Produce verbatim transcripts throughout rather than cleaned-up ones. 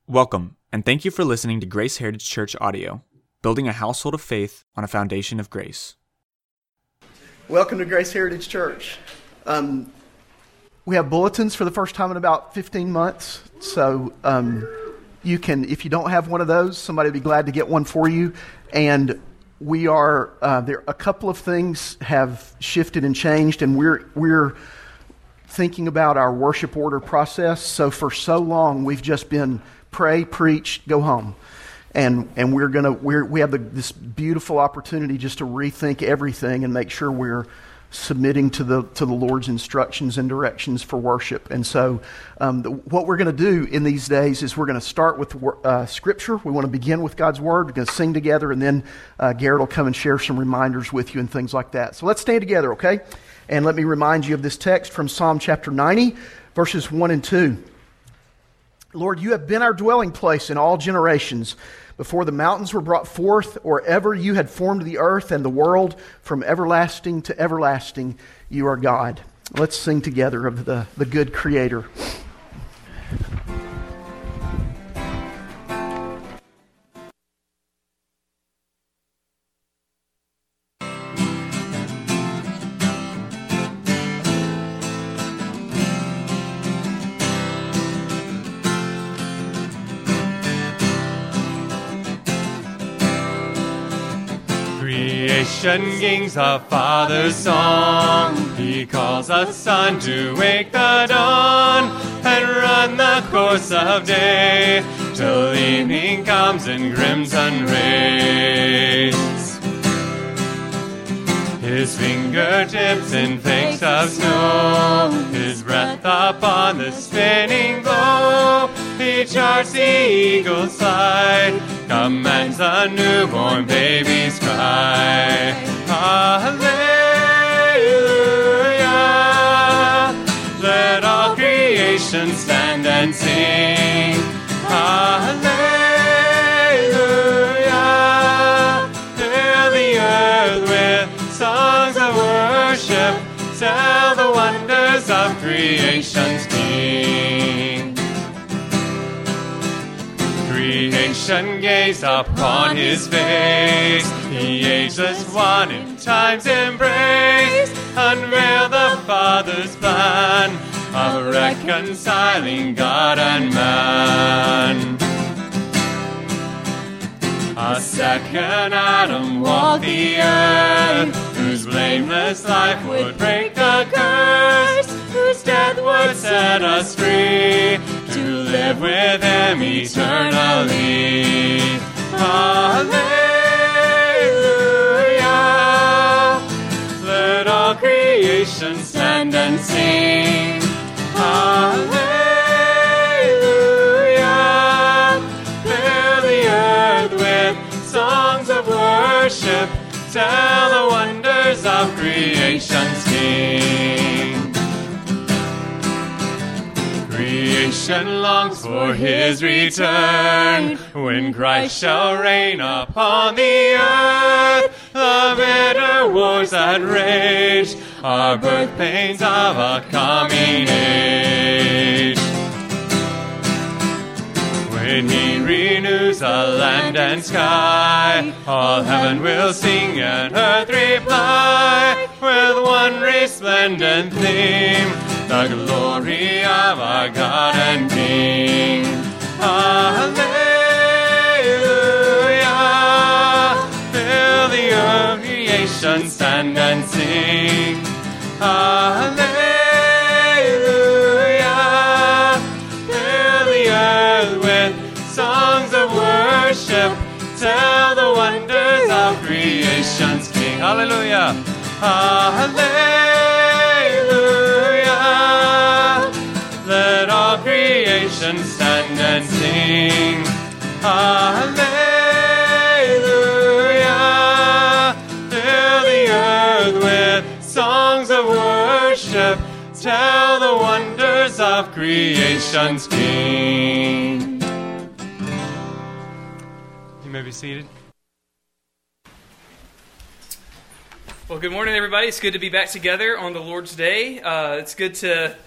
Welcome, and thank you for listening to Grace Heritage Church Audio, building a household of faith on a foundation of grace. Welcome to Grace Heritage Church. Um, we have bulletins for the first time in about fifteen months, so um, you can, if you don't have one of those, somebody would be glad to get one for you. And we are, uh, there a couple of things have shifted and changed, and we're we're thinking about our worship order process. So for so long, we've just been pray, preach, go home. And and we're gonna we're we have the, this beautiful opportunity just to rethink everything and make sure we're submitting to the to the Lord's instructions and directions for worship. And so, um, the, what we're going to do in these days is we're going to start with uh, Scripture. We want to begin with God's Word. We're going to sing together, and then uh, Garrett will come and share some reminders with you and things like that. So let's stand together, okay? And let me remind you of this text from Psalm chapter ninety, verses one and two. Lord, you have been our dwelling place in all generations. Before the mountains were brought forth, or ever you had formed the earth and the world, from everlasting to everlasting, you are God. Let's sing together of the, the good Creator. Creation kings our Father's song. He calls us son to wake the dawn and run the course of day till evening comes in crimson rays. His fingertips in flakes of snow, His breath upon the spinning globe. He charts the eagle's flight, commands the newborn baby's cry. Hallelujah! Let all creation stand and sing. Hallelujah! Fill the earth with songs of worship, tell the wonders of creation's King. Creation gaze upon His face, the ageless one in time's embrace, unveil the Father's plan of reconciling God and man. A second Adam walked the earth, whose blameless life would break the curse, whose death would set us free to live with Him eternally. Hallelujah! Let all creation stand and sing. Hallelujah! Fill the earth with songs of worship, tell the wonders of creation's King. Creation longs for His return, when Christ shall reign upon the earth. The bitter wars that rage are birth pains of a coming age. When He renews the land and sky, all heaven will sing and earth reply, with one resplendent theme, the glory of our God and King. Hallelujah! Fill the earth, creation, stand and sing. Hallelujah! Fill the earth with songs of worship, tell the wonders of creation's King. Hallelujah! Hallelujah! Let all creation stand and sing. Hallelujah! Fill the earth with songs of worship, tell the wonders of creation's King. You may be seated. Well, good morning, everybody. It's good to be back together on the Lord's Day. Uh, it's good to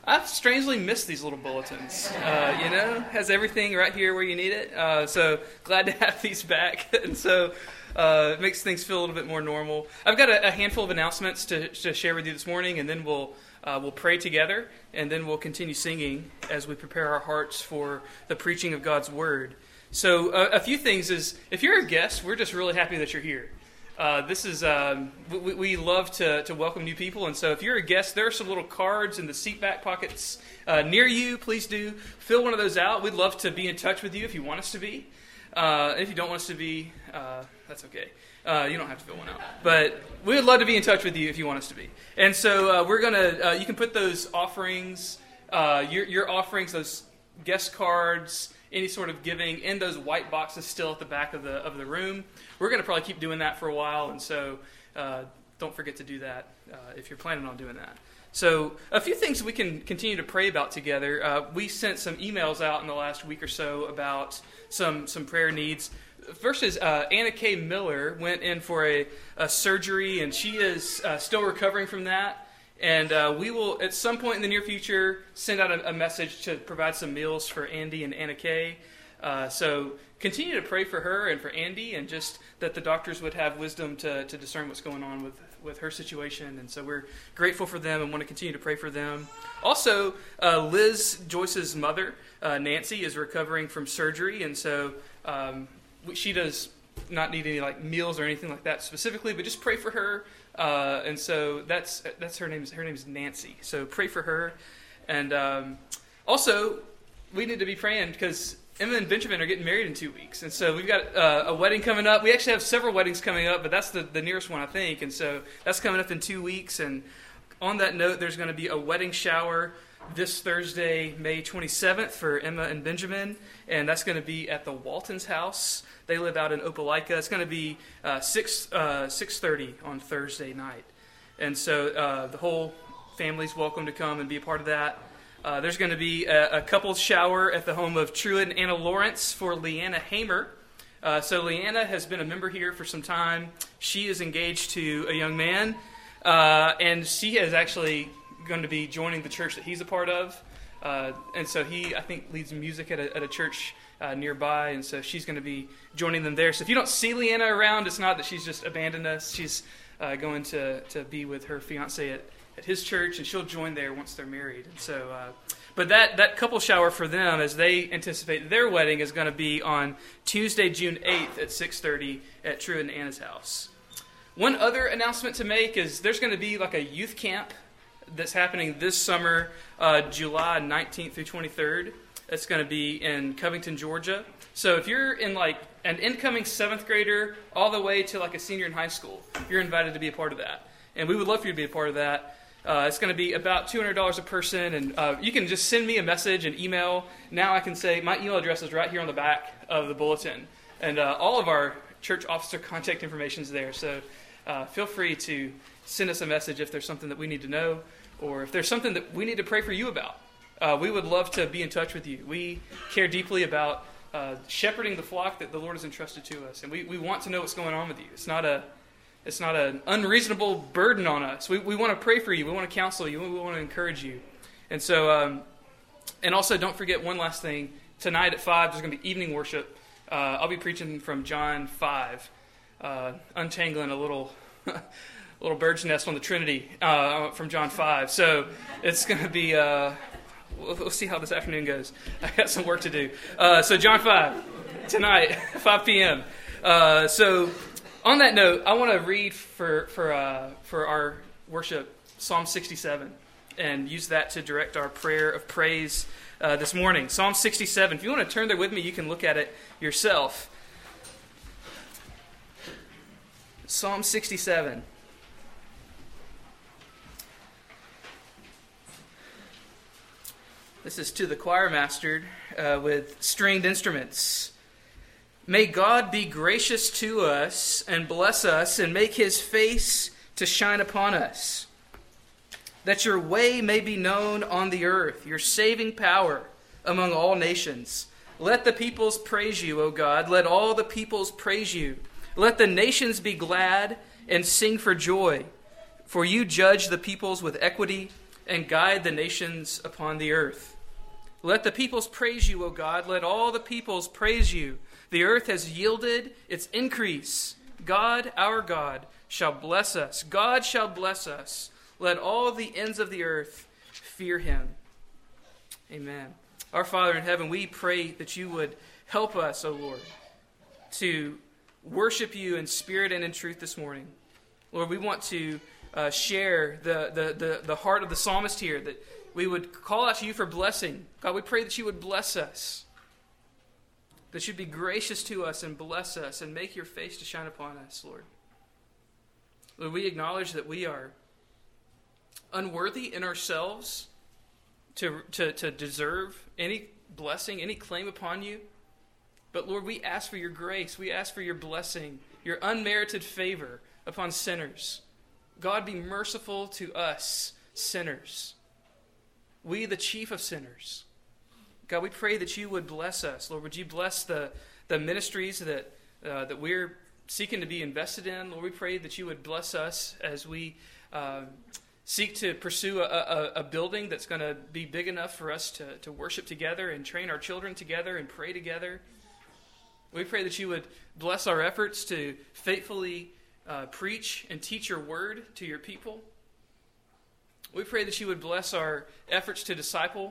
I've strangely missed these little bulletins. Uh, you know, has everything right here where you need it. Uh, so glad to have these back. And so uh, it makes things feel a little bit more normal. I've got a, a handful of announcements to, to share with you this morning, and then we'll uh, we'll pray together, and then we'll continue singing as we prepare our hearts for the preaching of God's Word. So uh, a few things is, if you're a guest, we're just really happy that you're here. Uh, this is um, we, we love to, to welcome new people, and so if you're a guest, there are some little cards in the seat back pockets uh, near you. Please do fill one of those out. We'd love to be in touch with you if you want us to be. Uh, if you don't want us to be, uh, that's okay. Uh, you don't have to fill one out, but we would love to be in touch with you if you want us to be. And so uh, we're gonna. Uh, you can put those offerings, uh, your your offerings, those guest cards, any sort of giving in those white boxes still at the back of the of the room. We're going to probably keep doing that for a while, and so uh, don't forget to do that uh, if you're planning on doing that. So a few things we can continue to pray about together. Uh, we sent some emails out in the last week or so about some some prayer needs. First is uh, Anna K. Miller went in for a, a surgery, and she is uh, still recovering from that. And uh, we will, at some point in the near future, send out a, a message to provide some meals for Andy and Anna Kay. Uh, so continue to pray for her and for Andy, and just that the doctors would have wisdom to, to discern what's going on with, with her situation. And so we're grateful for them and want to continue to pray for them. Also, uh, Liz Joyce's mother, uh, Nancy, is recovering from surgery, and so um, she does not need any like meals or anything like that specifically, but just pray for her. Uh, and so that's that's her name. Her name is Nancy. So pray for her, and um, also we need to be praying because Emma and Benjamin are getting married in two weeks, and so we've got uh, a wedding coming up. We actually have several weddings coming up, but that's the, the nearest one, I think. And so that's coming up in two weeks. And on that note, there's going to be a wedding shower this Thursday, May twenty-seventh, for Emma and Benjamin, and that's going to be at the Waltons' house. They live out in Opelika. It's going to be uh, six uh, six thirty on Thursday night, and so uh, the whole family's welcome to come and be a part of that. Uh, there's going to be a, a couple's shower at the home of Truett and Anna Lawrence for Leanna Hamer. Uh, so Leanna has been a member here for some time. She is engaged to a young man, uh, and she is actually going to be joining the church that he's a part of. Uh, and so he, I think, leads music at a, at a church uh, nearby, and so she's going to be joining them there. So if you don't see Leanna around, it's not that she's just abandoned us. She's uh, going to, to be with her fiancé at, at his church, and she'll join there once they're married. And so, uh, but that, that couple shower for them, as they anticipate their wedding, is going to be on Tuesday, June eighth at six thirty at Truett and Anna's house. One other announcement to make is there's going to be like a youth camp that's happening this summer, uh, July nineteenth through twenty-third. It's going to be in Covington, Georgia. So if you're in like an incoming seventh grader all the way to like a senior in high school, you're invited to be a part of that. And we would love for you to be a part of that. Uh, it's going to be about two hundred dollars a person, and uh, you can just send me a message, an email. Now I can say my email address is right here on the back of the bulletin. And uh, all of our church officer contact information is there. So uh, feel free to send us a message if there's something that we need to know, or if there's something that we need to pray for you about. Uh, we would love to be in touch with you. We care deeply about uh, shepherding the flock that the Lord has entrusted to us, and we, we want to know what's going on with you. It's not a it's not an unreasonable burden on us. We we want to pray for you. We want to counsel you. We want to encourage you. And so, um, and also don't forget one last thing. Tonight at five, there's going to be evening worship. Uh, I'll be preaching from John five, uh, untangling a little. little bird's nest on the Trinity uh, from John five. So it's going to be, uh, we'll, we'll see how this afternoon goes. I got some work to do. Uh, so John five, tonight, five p.m. Uh, so on that note, I want to read for for uh, for our worship Psalm sixty-seven and use that to direct our prayer of praise uh, this morning. Psalm sixty-seven. If you want to turn there with me, you can look at it yourself. Psalm sixty-seven. This is to the choir master uh, with stringed instruments. May God be gracious to us and bless us and make his face to shine upon us, that your way may be known on the earth, your saving power among all nations. Let the peoples praise you, O God. Let all the peoples praise you. Let the nations be glad and sing for joy. For you judge the peoples with equity and guide the nations upon the earth. Let the peoples praise you, O God. Let all the peoples praise you. The earth has yielded its increase. God, our God, shall bless us. God shall bless us. Let all the ends of the earth fear him. Amen. Our Father in heaven, we pray that you would help us, O Lord, to worship you in spirit and in truth this morning. Lord, we want to uh, share the, the, the, the heart of the psalmist here, that we would call out to you for blessing. God, we pray that you would bless us, that you'd be gracious to us and bless us and make your face to shine upon us, Lord. Lord, we acknowledge that we are unworthy in ourselves to, to, to deserve any blessing, any claim upon you. But Lord, we ask for your grace. We ask for your blessing, your unmerited favor upon sinners. God, be merciful to us, sinners. We, the chief of sinners. God, we pray that you would bless us. Lord, would you bless the, the ministries that, uh, that we're seeking to be invested in? Lord, we pray that you would bless us as we uh, seek to pursue a, a, a building that's going to be big enough for us to, to worship together and train our children together and pray together. We pray that you would bless our efforts to faithfully uh, preach and teach your word to your people. We pray that you would bless our efforts to disciple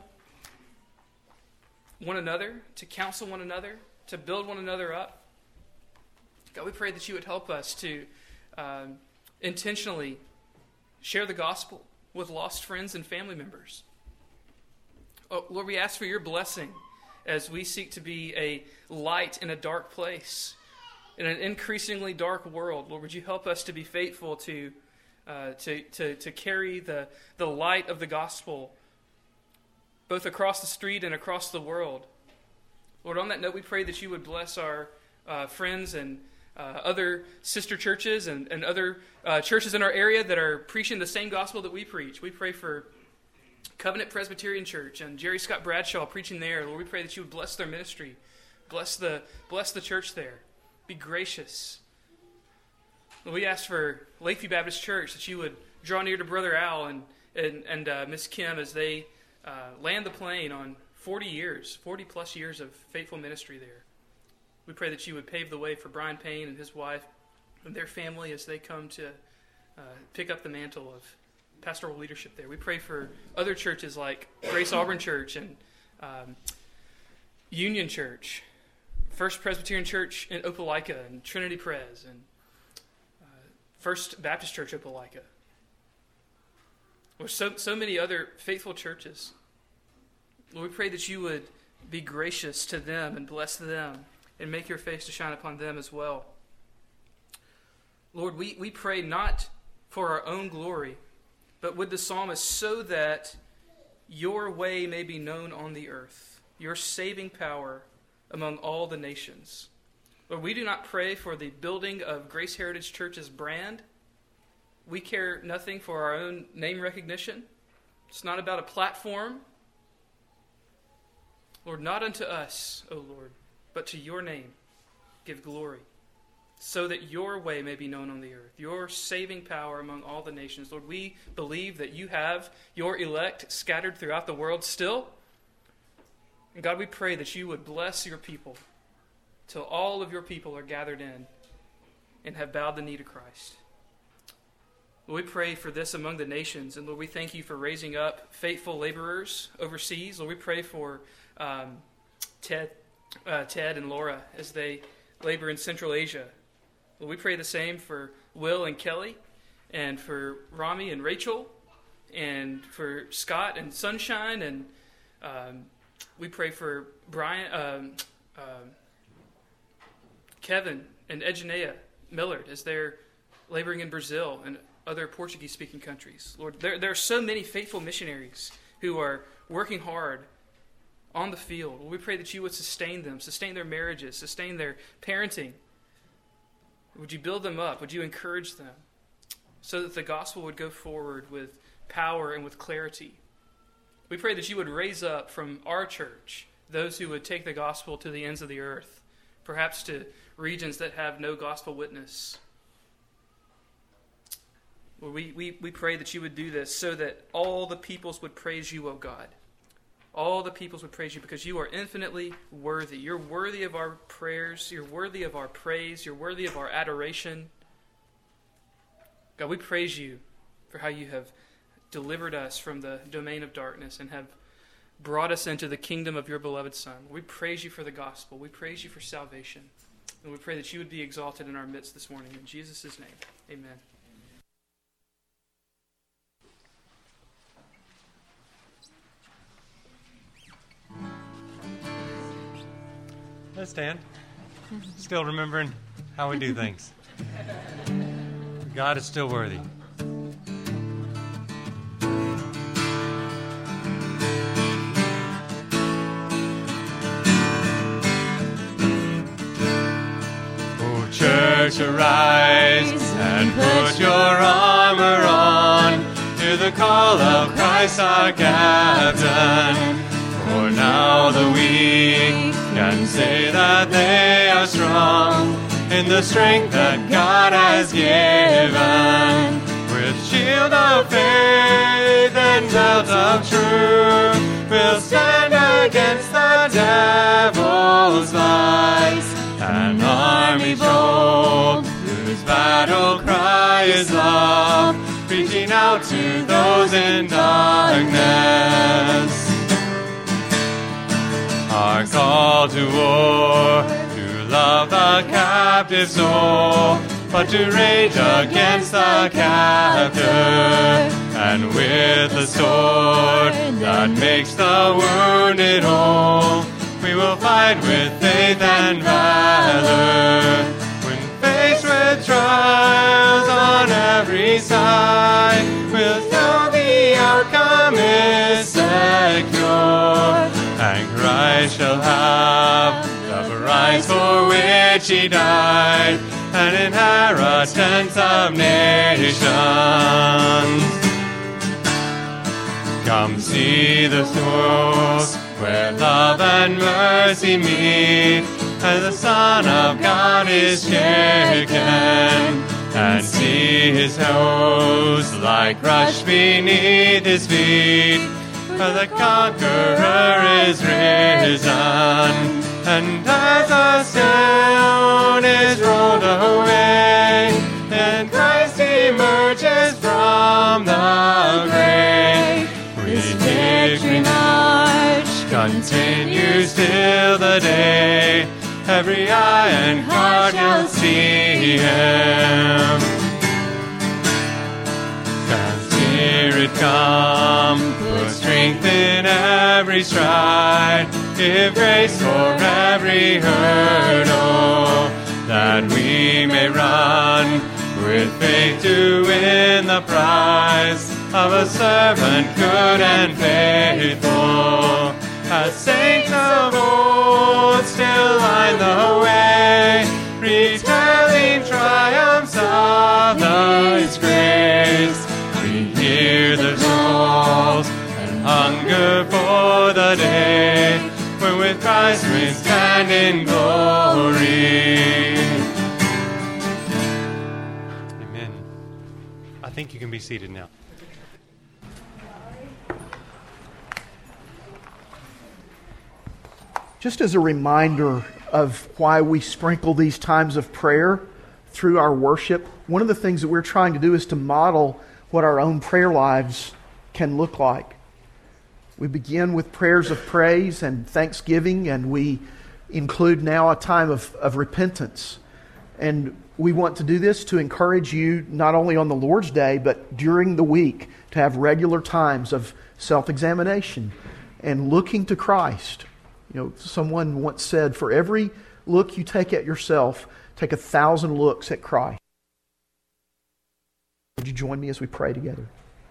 one another, to counsel one another, to build one another up. God, we pray that you would help us to um, intentionally share the gospel with lost friends and family members. Oh, Lord, we ask for your blessing as we seek to be a light in a dark place, in an increasingly dark world. Lord, would you help us to be faithful to uh, to, to, to carry the, the light of the gospel both across the street and across the world. Lord, on that note, we pray that you would bless our uh, friends and uh, other sister churches and, and other uh, churches in our area that are preaching the same gospel that we preach. We pray for Covenant Presbyterian Church and Jerry Scott Bradshaw preaching there. Lord, we pray that you would bless their ministry. Bless the, bless the church there. Be gracious. Lord, we ask for Lakeview Baptist Church that you would draw near to Brother Al and, and, and uh, Miss Kim as they uh, land the plane on forty years, forty plus years of faithful ministry there. We pray that you would pave the way for Brian Payne and his wife and their family as they come to uh, pick up the mantle of pastoral leadership there. We pray for other churches like Grace Auburn Church and um, Union Church, First Presbyterian Church in Opelika and Trinity Pres, and uh, First Baptist Church Opelika. Or so, so many other faithful churches. Lord, we pray that you would be gracious to them and bless them and make your face to shine upon them as well. Lord, we, we pray not for our own glory, but with the psalmist, so that your way may be known on the earth, your saving power among all the nations. Lord, we do not pray for the building of Grace Heritage Church's brand. We care nothing for our own name recognition. It's not about a platform. Lord, not unto us, O Lord, but to your name give glory, so that your way may be known on the earth, your saving power among all the nations. Lord, we believe that you have your elect scattered throughout the world still. And God, we pray that you would bless your people till all of your people are gathered in and have bowed the knee to Christ. Lord, we pray for this among the nations. And Lord, we thank you for raising up faithful laborers overseas. Lord, we pray for um, Ted, uh, Ted and Laura as they labor in Central Asia. Well, we pray the same for Will and Kelly, and for Rami and Rachel, and for Scott and Sunshine, and um, we pray for Brian, um, um, Kevin and Edgenea Millard as they're laboring in Brazil and other Portuguese-speaking countries. Lord, there, there are so many faithful missionaries who are working hard on the field. Lord, we pray that you would sustain them, sustain their marriages, sustain their parenting. Would you build them up? Would you encourage them so that the gospel would go forward with power and with clarity? We pray that you would raise up from our church those who would take the gospel to the ends of the earth, perhaps to regions that have no gospel witness. Lord, we, we, we pray that you would do this so that all the peoples would praise you, O God. All the peoples would praise you because you are infinitely worthy. You're worthy of our prayers. You're worthy of our praise. You're worthy of our adoration. God, we praise you for how you have delivered us from the domain of darkness and have brought us into the kingdom of your beloved Son. We praise you for the gospel. We praise you for salvation. And we pray that you would be exalted in our midst this morning. In Jesus' name, amen. Let's stand. Still remembering how we do things. God is still worthy. Oh, church, arise and put your armor on. Hear the call of Christ our captain. For now the weak can say that they are strong in the strength that God has given. With shield of faith and belt of truth, we'll stand against the devil's lies. An army bold, whose battle cry is love, reaching out to those in darkness. Our call to war, to love the captive soul, but to rage against the captor, and with the sword that makes the wounded whole, we will fight with faith and valor. When faced with trials on every side, we'll know the outcome is secure. And Christ shall have the prize for which he died, an inheritance of nations. Come see the source where love and mercy meet, as the Son of God is shaken, and see his host lie crushed beneath his feet. For the conqueror is risen, and as a stone is rolled away, and Christ emerges from the grave. His victory march continues till the day every eye and heart shall see him. Spirit come, put strength in every stride, give grace for every hurdle, that we may run with faith to win the prize of a servant good and faithful. As saints of old still line the way, retelling triumphs of Thy grace. Hear the souls and hunger for the day when with Christ we stand in glory. Amen. I think you can be seated now. Just as a reminder of why we sprinkle these times of prayer through our worship, one of the things that we're trying to do is to model what our own prayer lives can look like. We begin with prayers of praise and thanksgiving, and we include now a time of, of repentance. And we want to do this to encourage you not only on the Lord's Day, but during the week to have regular times of self-examination and looking to Christ. You know, someone once said, for every look you take at yourself, take a thousand looks at Christ. Would you join me as we pray together?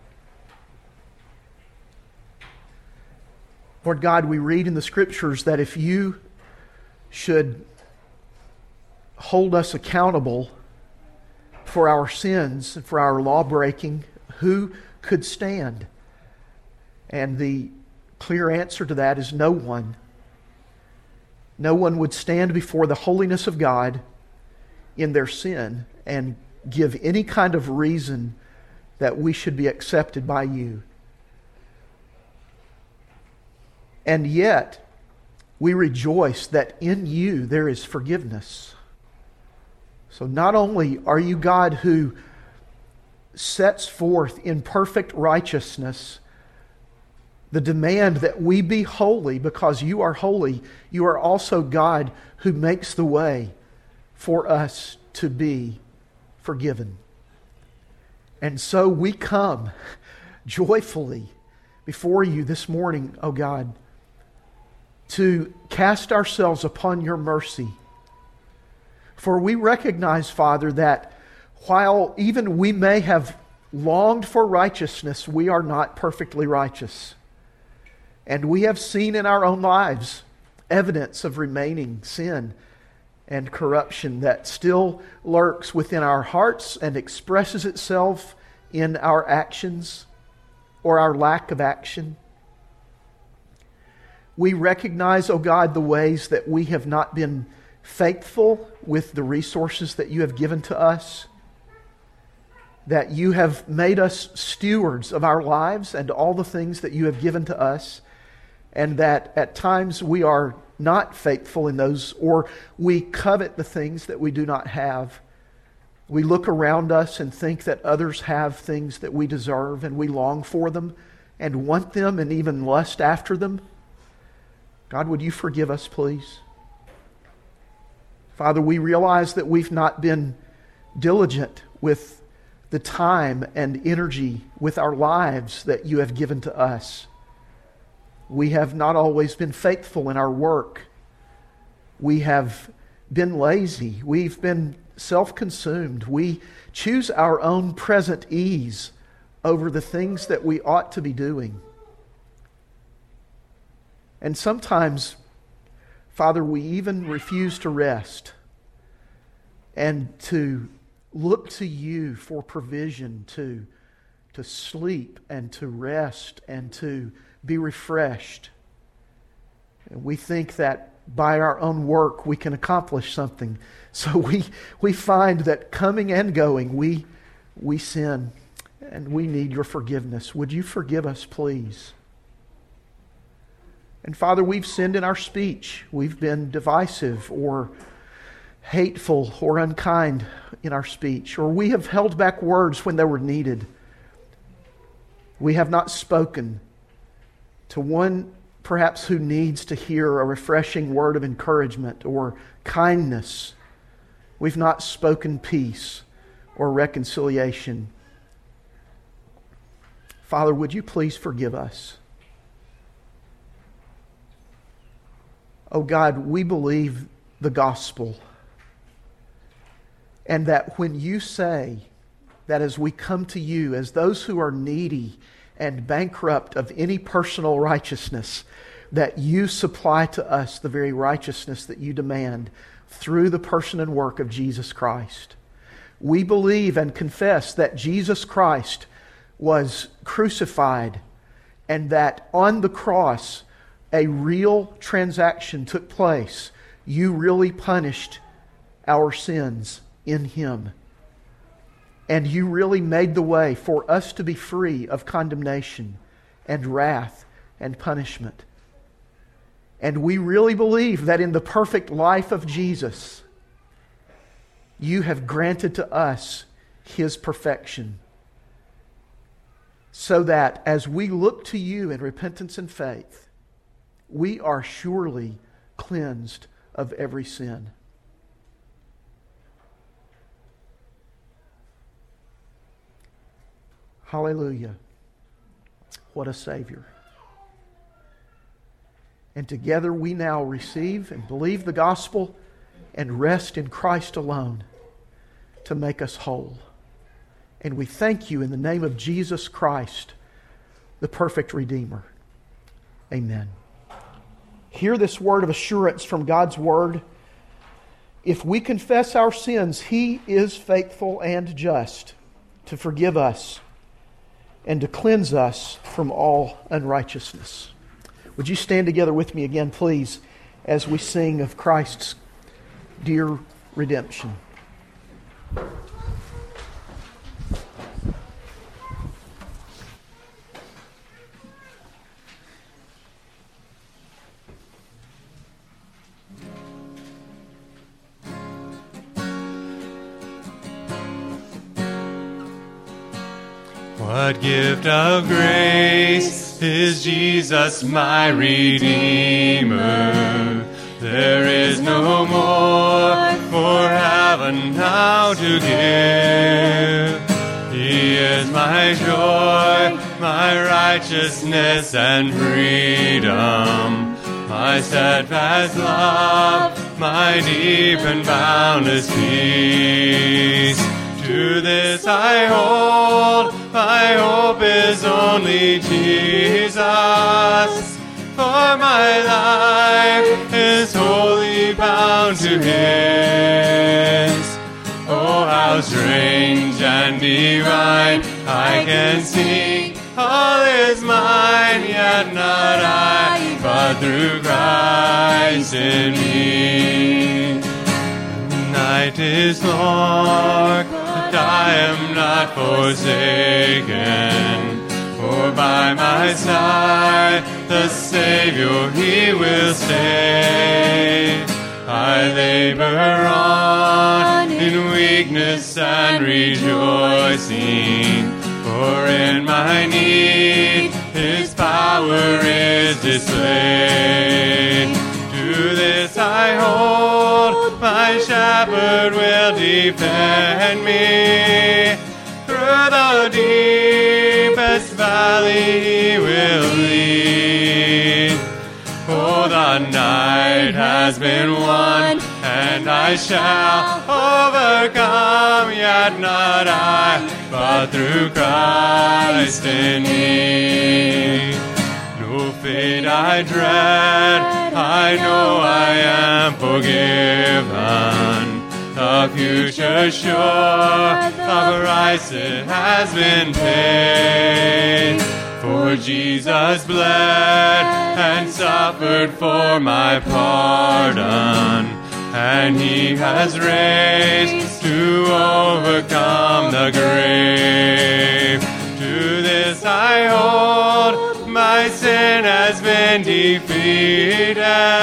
Lord God, we read in the Scriptures that if you should hold us accountable for our sins and for our law-breaking, who could stand? And the clear answer to that is no one. No one would stand before the holiness of God in their sin and give any kind of reason that we should be accepted by you. And yet, we rejoice that in you there is forgiveness. So not only are you God who sets forth in perfect righteousness the demand that we be holy because you are holy, you are also God who makes the way for us to be forgiven. And so we come joyfully before you this morning, O God, to cast ourselves upon your mercy. For we recognize, Father, that while even we may have longed for righteousness, we are not perfectly righteous. And we have seen in our own lives evidence of remaining sin and corruption that still lurks within our hearts and expresses itself in our actions or our lack of action. We recognize, O God, the ways that we have not been faithful with the resources that you have given to us, that you have made us stewards of our lives and all the things that you have given to us, and that at times we are not faithful in those, or we covet the things that we do not have. We look around us and think that others have things that we deserve, and we long for them and want them and even lust after them. God, would you forgive us, please? Father, we realize that we've not been diligent with the time and energy with our lives that you have given to us. We have not always been faithful in our work. We have been lazy. We've been self-consumed. We choose our own present ease over the things that we ought to be doing. And sometimes, Father, we even refuse to rest and to look to you for provision, to, to sleep and to rest and to be refreshed. And we think that by our own work we can accomplish something. So we we find that coming and going, we we sin, and we need your forgiveness. Would you forgive us, please? And Father, we've sinned in our speech. We've been divisive or hateful or unkind in our speech, or we have held back words when they were needed. We have not spoken to one perhaps who needs to hear a refreshing word of encouragement or kindness. We've not spoken peace or reconciliation. Father, would you please forgive us? Oh God, we believe the gospel, and that when you say that as we come to you as those who are needy and bankrupt of any personal righteousness, that you supply to us the very righteousness that you demand through the person and work of Jesus Christ. We believe and confess that Jesus Christ was crucified and that on the cross a real transaction took place. You really punished our sins in Him. And you really made the way for us to be free of condemnation and wrath and punishment. And we really believe that in the perfect life of Jesus, you have granted to us His perfection. So that as we look to you in repentance and faith, we are surely cleansed of every sin. Hallelujah. What a Savior. And together we now receive and believe the gospel and rest in Christ alone to make us whole. And we thank you in the name of Jesus Christ, the perfect Redeemer. Amen. Hear this word of assurance from God's Word. If we confess our sins, He is faithful and just to forgive us and to cleanse us from all unrighteousness. Would you stand together with me again, please, as we sing of Christ's dear redemption. What gift of grace is Jesus my Redeemer? There is no more for heaven now to give. He is my joy, my righteousness and freedom, my steadfast love, my deep and boundless peace. To this I hold, my hope is only Jesus, for my life is wholly bound to His. Oh, how strange and divine, I can sing, all is mine, yet not I, but through Christ in me. The night is long, but I am not forsaken, for by my side the Savior He will stay. I labor on in weakness and rejoicing, for in my need His power is displayed. To this I hold, my shepherd will defend me. Through the deepest valley He will lead. Oh, the night has been won, and I shall overcome, yet not I, but through Christ in me. No fate I dread, I know I am forgiven. The future sure, the price it has been paid. For Jesus bled and suffered for my pardon, and He has raised to overcome the grave. To this I hold, my sin has been defeated.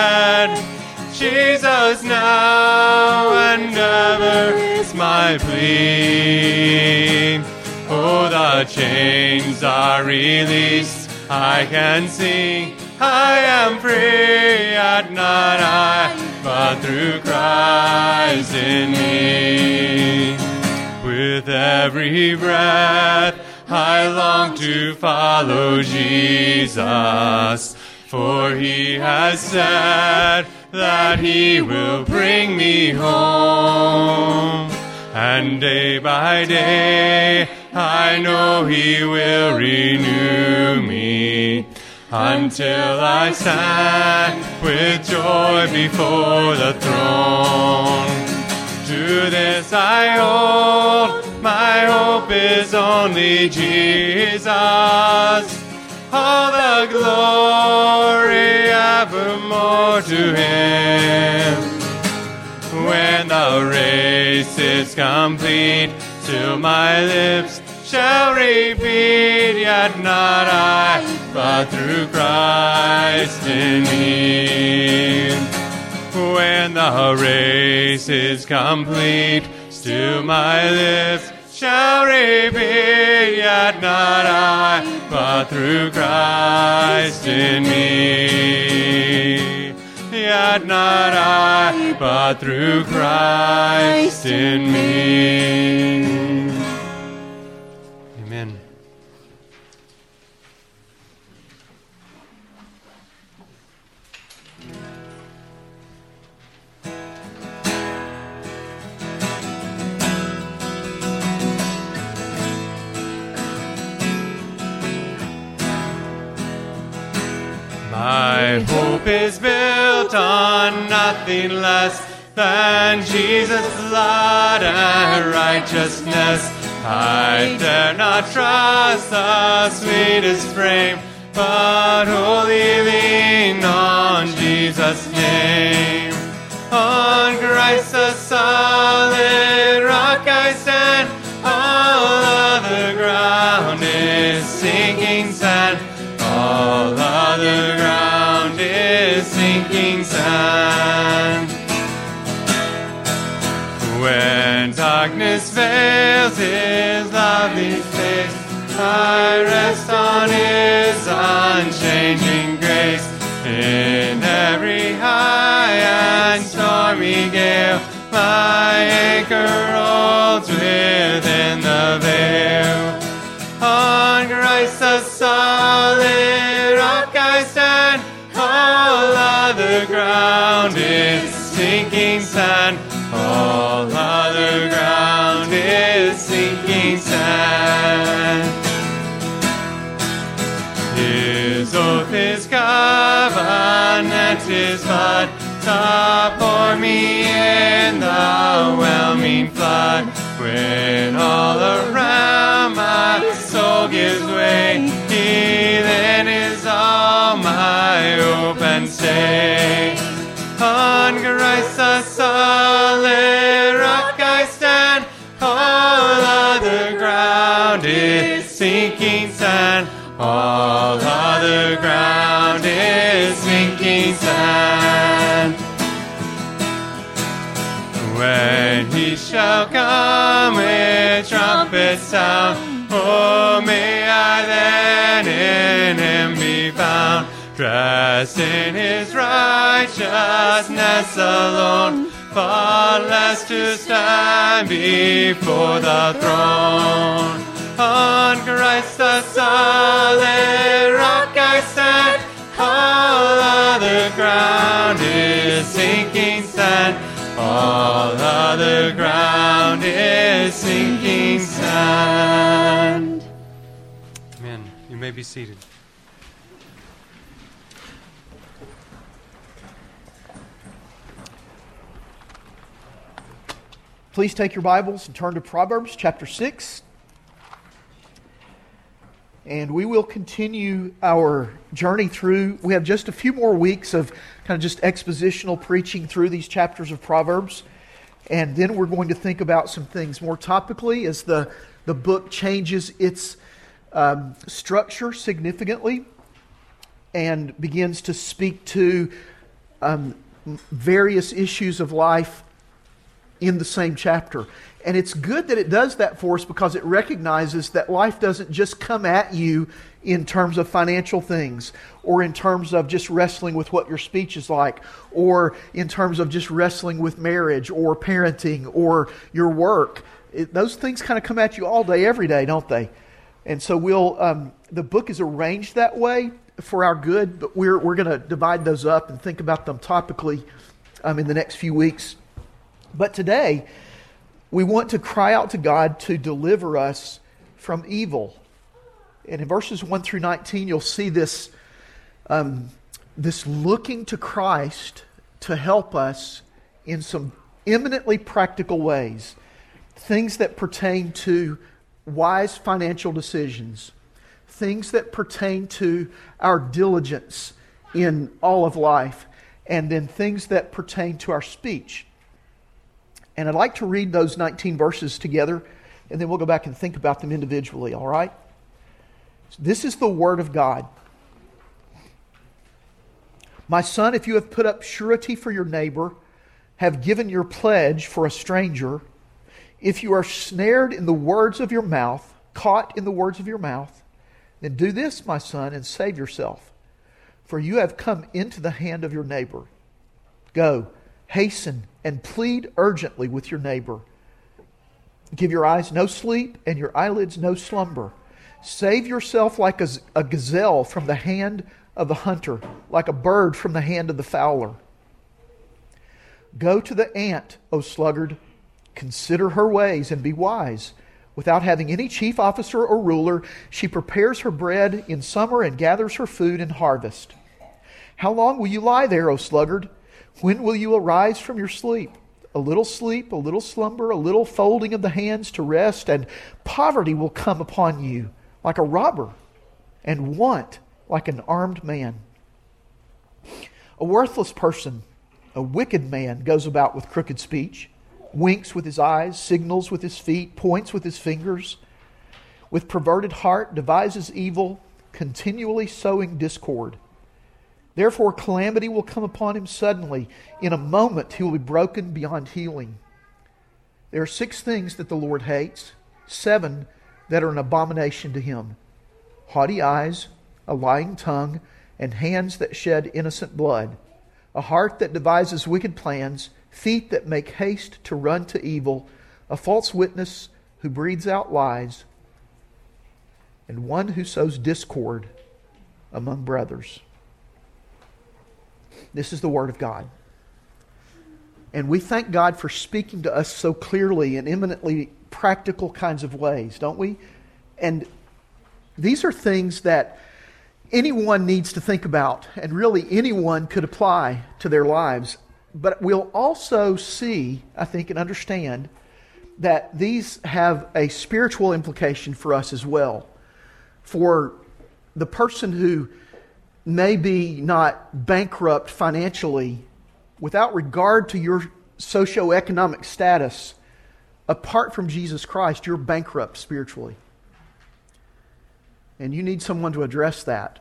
Jesus now and ever is my plea. Oh, the chains are released, I can sing, I am free, yet not I, but through Christ in me. With every breath I long to follow Jesus, for He has said that He will bring me home. And day by day I know He will renew me, until I stand with joy before the throne. To this I hold, my hope is only Jesus. All the glory evermore to Him. When the race is complete, till my lips shall repeat, yet not I, but through Christ in me. When the race is complete, still my lips shall repeat, yet not I, but through Christ in me. Yet not I, but through Christ in me. Amen. My hope is built on nothing less than Jesus' blood and righteousness. I dare not trust the sweetest frame, but wholly lean on Jesus' name. On Christ the solid rock I stand, all other ground is sinking sand. All other ground is sinking sand. When darkness veils His lovely face, I rest on His unchanging grace. In every high and stormy gale, my anchor holds within the veil. On Christ the solid rock I stand, all other ground is sinking sand. All other ground is sinking sand. His oath, His covenant, His blood, support me in the whelming flood. When all around my soul gives way, He then is all my hope and stay. On Christ the solid rock I stand, all other ground is sinking sand. All other ground is sinking sand. When He shall come with trumpet sound, oh, may I then in Him be found, dressed in His righteousness alone, faultless to stand before the throne. On Christ the solid rock I stand, all other ground is sinking sand. All other ground is sinking sand. Amen. You may be seated. Please take your Bibles and turn to Proverbs chapter six. And we will continue our journey through. We have just a few more weeks of kind of just expositional preaching through these chapters of Proverbs. And then we're going to think about some things more topically as the, the book changes its um, structure significantly and begins to speak to um, various issues of life in the same chapter. And it's good that it does that for us because it recognizes that life doesn't just come at you in terms of financial things or in terms of just wrestling with what your speech is like or in terms of just wrestling with marriage or parenting or your work. It, those things kind of come at you all day, every day, don't they? And so we'll um, the book is arranged that way for our good, but we're, we're going to divide those up and think about them topically um, in the next few weeks. But today, we want to cry out to God to deliver us from evil. And in verses one through nineteen, you'll see this, um, this looking to Christ to help us in some eminently practical ways. Things that pertain to wise financial decisions. Things that pertain to our diligence in all of life. And then things that pertain to our speech. And I'd like to read those nineteen verses together, and then we'll go back and think about them individually, all right? This is the Word of God. My son, if you have put up surety for your neighbor, have given your pledge for a stranger, if you are snared in the words of your mouth, caught in the words of your mouth, then do this, my son, and save yourself. For you have come into the hand of your neighbor. Go, hasten, and plead urgently with your neighbor. Give your eyes no sleep and your eyelids no slumber. Save yourself like a, a gazelle from the hand of the hunter, like a bird from the hand of the fowler. Go to the ant, O sluggard. Consider her ways and be wise. Without having any chief officer or ruler, she prepares her bread in summer and gathers her food in harvest. How long will you lie there, O sluggard? When will you arise from your sleep? A little sleep, a little slumber, a little folding of the hands to rest, and poverty will come upon you like a robber, and want like an armed man. A worthless person, a wicked man, goes about with crooked speech, winks with his eyes, signals with his feet, points with his fingers. With perverted heart, devises evil, continually sowing discord. Therefore calamity will come upon him suddenly. In a moment he will be broken beyond healing. There are six things that the Lord hates, seven that are an abomination to him: haughty eyes, a lying tongue, and hands that shed innocent blood, a heart that devises wicked plans, feet that make haste to run to evil, a false witness who breathes out lies, and one who sows discord among brothers. This is the Word of God. And we thank God for speaking to us so clearly in eminently practical kinds of ways, don't we? And these are things that anyone needs to think about, and really anyone could apply to their lives. But we'll also see, I think, and understand that these have a spiritual implication for us as well. For the person who may be not bankrupt financially, without regard to your socioeconomic status, apart from Jesus Christ, you're bankrupt spiritually. And you need someone to address that.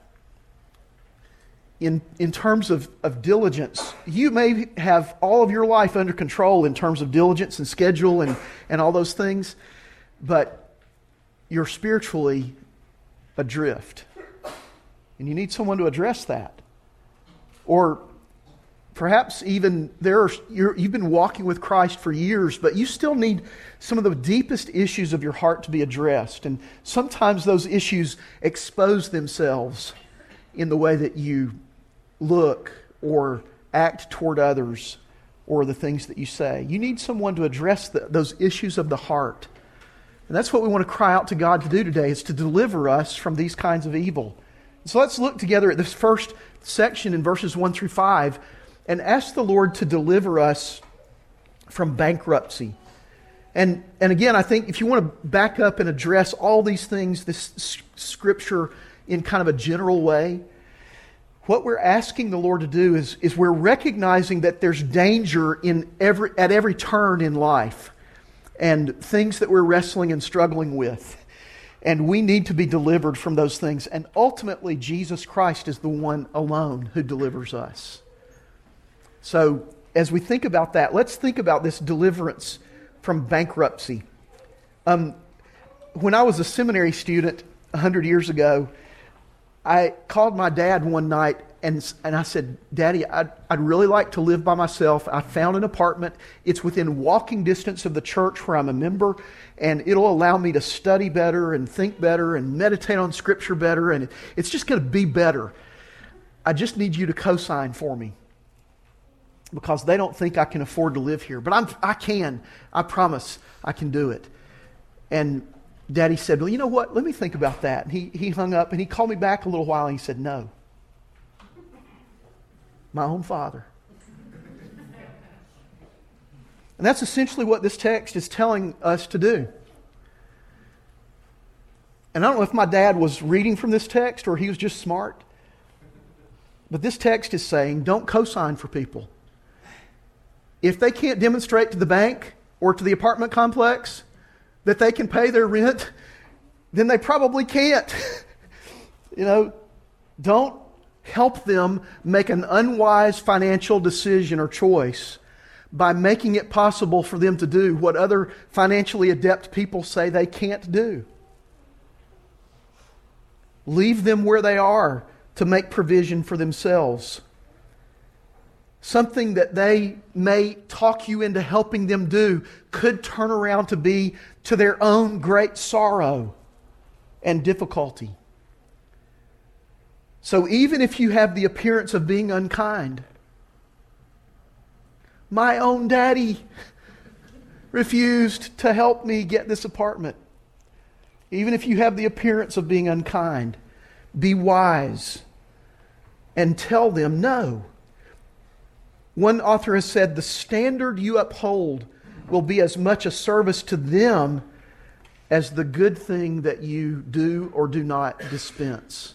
In, in terms of, of diligence, you may have all of your life under control in terms of diligence and schedule and, and all those things, but you're spiritually adrift. And you need someone to address that. Or perhaps even there are, you're, you've been walking with Christ for years, but you still need some of the deepest issues of your heart to be addressed. And sometimes those issues expose themselves in the way that you look or act toward others or the things that you say. You need someone to address the, those issues of the heart. And that's what we want to cry out to God to do today, is to deliver us from these kinds of evil. So let's look together at this first section in verses one through five and ask the Lord to deliver us from bankruptcy. And, and again, I think if you want to back up and address all these things, this scripture in kind of a general way, what we're asking the Lord to do is, is we're recognizing that there's danger in every at every turn in life and things that we're wrestling and struggling with. And we need to be delivered from those things. And ultimately, Jesus Christ is the one alone who delivers us. So, as we think about that, let's think about this deliverance from bankruptcy. Um, when I was a seminary student a hundred years ago, I called my dad one night and and I said, "Daddy, I'd, I'd really like to live by myself. I found an apartment. It's within walking distance of the church where I'm a member, and it'll allow me to study better and think better and meditate on Scripture better, and it's just going to be better. I just need you to co-sign for me, because they don't think I can afford to live here. But I'm, I can. I promise I can do it." And Daddy said, "Well, you know what? Let me think about that." And he, he hung up and he called me back a little while and he said, "No. My own father." And that's essentially what this text is telling us to do. And I don't know if my dad was reading from this text or he was just smart. But this text is saying, don't co-sign for people. If they can't demonstrate to the bank or to the apartment complex that they can pay their rent, then they probably can't. You know, don't help them make an unwise financial decision or choice by making it possible for them to do what other financially adept people say they can't do. Leave them where they are to make provision for themselves. Something that they may talk you into helping them do could turn around to be to their own great sorrow and difficulty. So even if you have the appearance of being unkind, my own daddy refused to help me get this apartment. Even if you have the appearance of being unkind, be wise and tell them no. One author has said, the standard you uphold will be as much a service to them as the good thing that you do or do not dispense.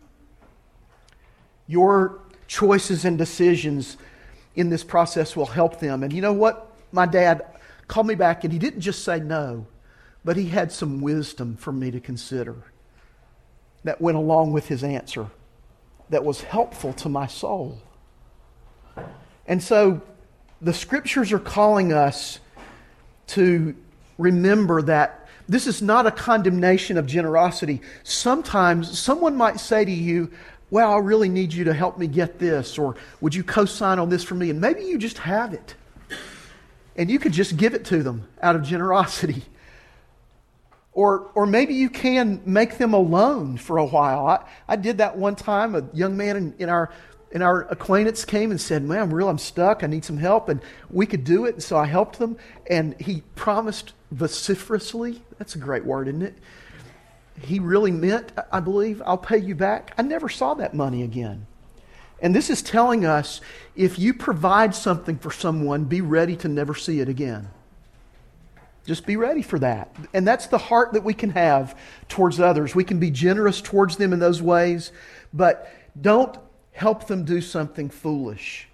Your choices and decisions in this process will help them. And you know what? My dad called me back and he didn't just say no, but he had some wisdom for me to consider that went along with his answer that was helpful to my soul. And so the Scriptures are calling us to remember that this is not a condemnation of generosity. Sometimes someone might say to you, well, I really need you to help me get this, or would you co-sign on this for me? And maybe you just have it. And you could just give it to them out of generosity. Or or maybe you can make them a loan for a while. I, I did that one time. A young man in, in our in our acquaintance came and said, man, I'm real, I'm stuck, I need some help. And we could do it. And so I helped them. And he promised vociferously, that's a great word, isn't it? He really meant, I believe, I'll pay you back. I never saw that money again. And this is telling us, if you provide something for someone, be ready to never see it again. Just be ready for that. And that's the heart that we can have towards others. We can be generous towards them in those ways, but don't help them do something foolish.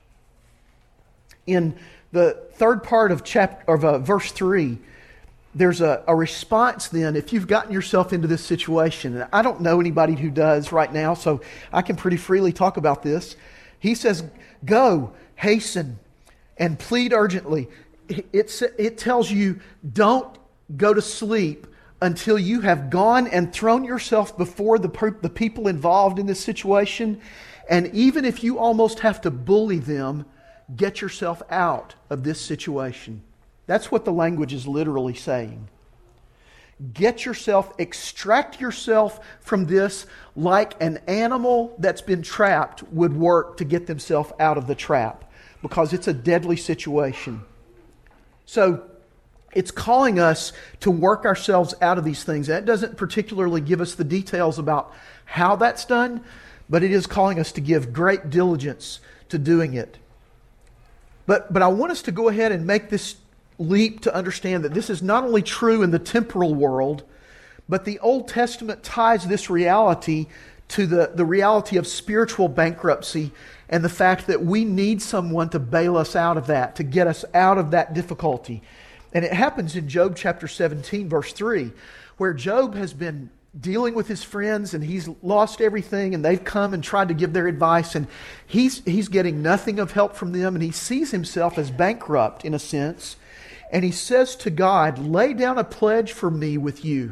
In the third part of chapter of uh, verse three, there's a, a response then if you've gotten yourself into this situation. And I don't know anybody who does right now, so I can pretty freely talk about this. He says, go, hasten, and plead urgently. It, it tells you, don't go to sleep until you have gone and thrown yourself before the, the people involved in this situation. And even if you almost have to bully them, get yourself out of this situation. That's what the language is literally saying. Get yourself, extract yourself from this like an animal that's been trapped would work to get themselves out of the trap, because it's a deadly situation. So it's calling us to work ourselves out of these things. That doesn't particularly give us the details about how that's done, but it is calling us to give great diligence to doing it. But, but I want us to go ahead and make this leap to understand that this is not only true in the temporal world, but the Old Testament ties this reality to the, the reality of spiritual bankruptcy and the fact that we need someone to bail us out of that, to get us out of that difficulty. And it happens in Job chapter seventeen, verse three, where Job has been dealing with his friends and he's lost everything, and they've come and tried to give their advice, and he's he's getting nothing of help from them, and he sees himself as bankrupt in a sense. And he says to God, lay down a pledge for me with you.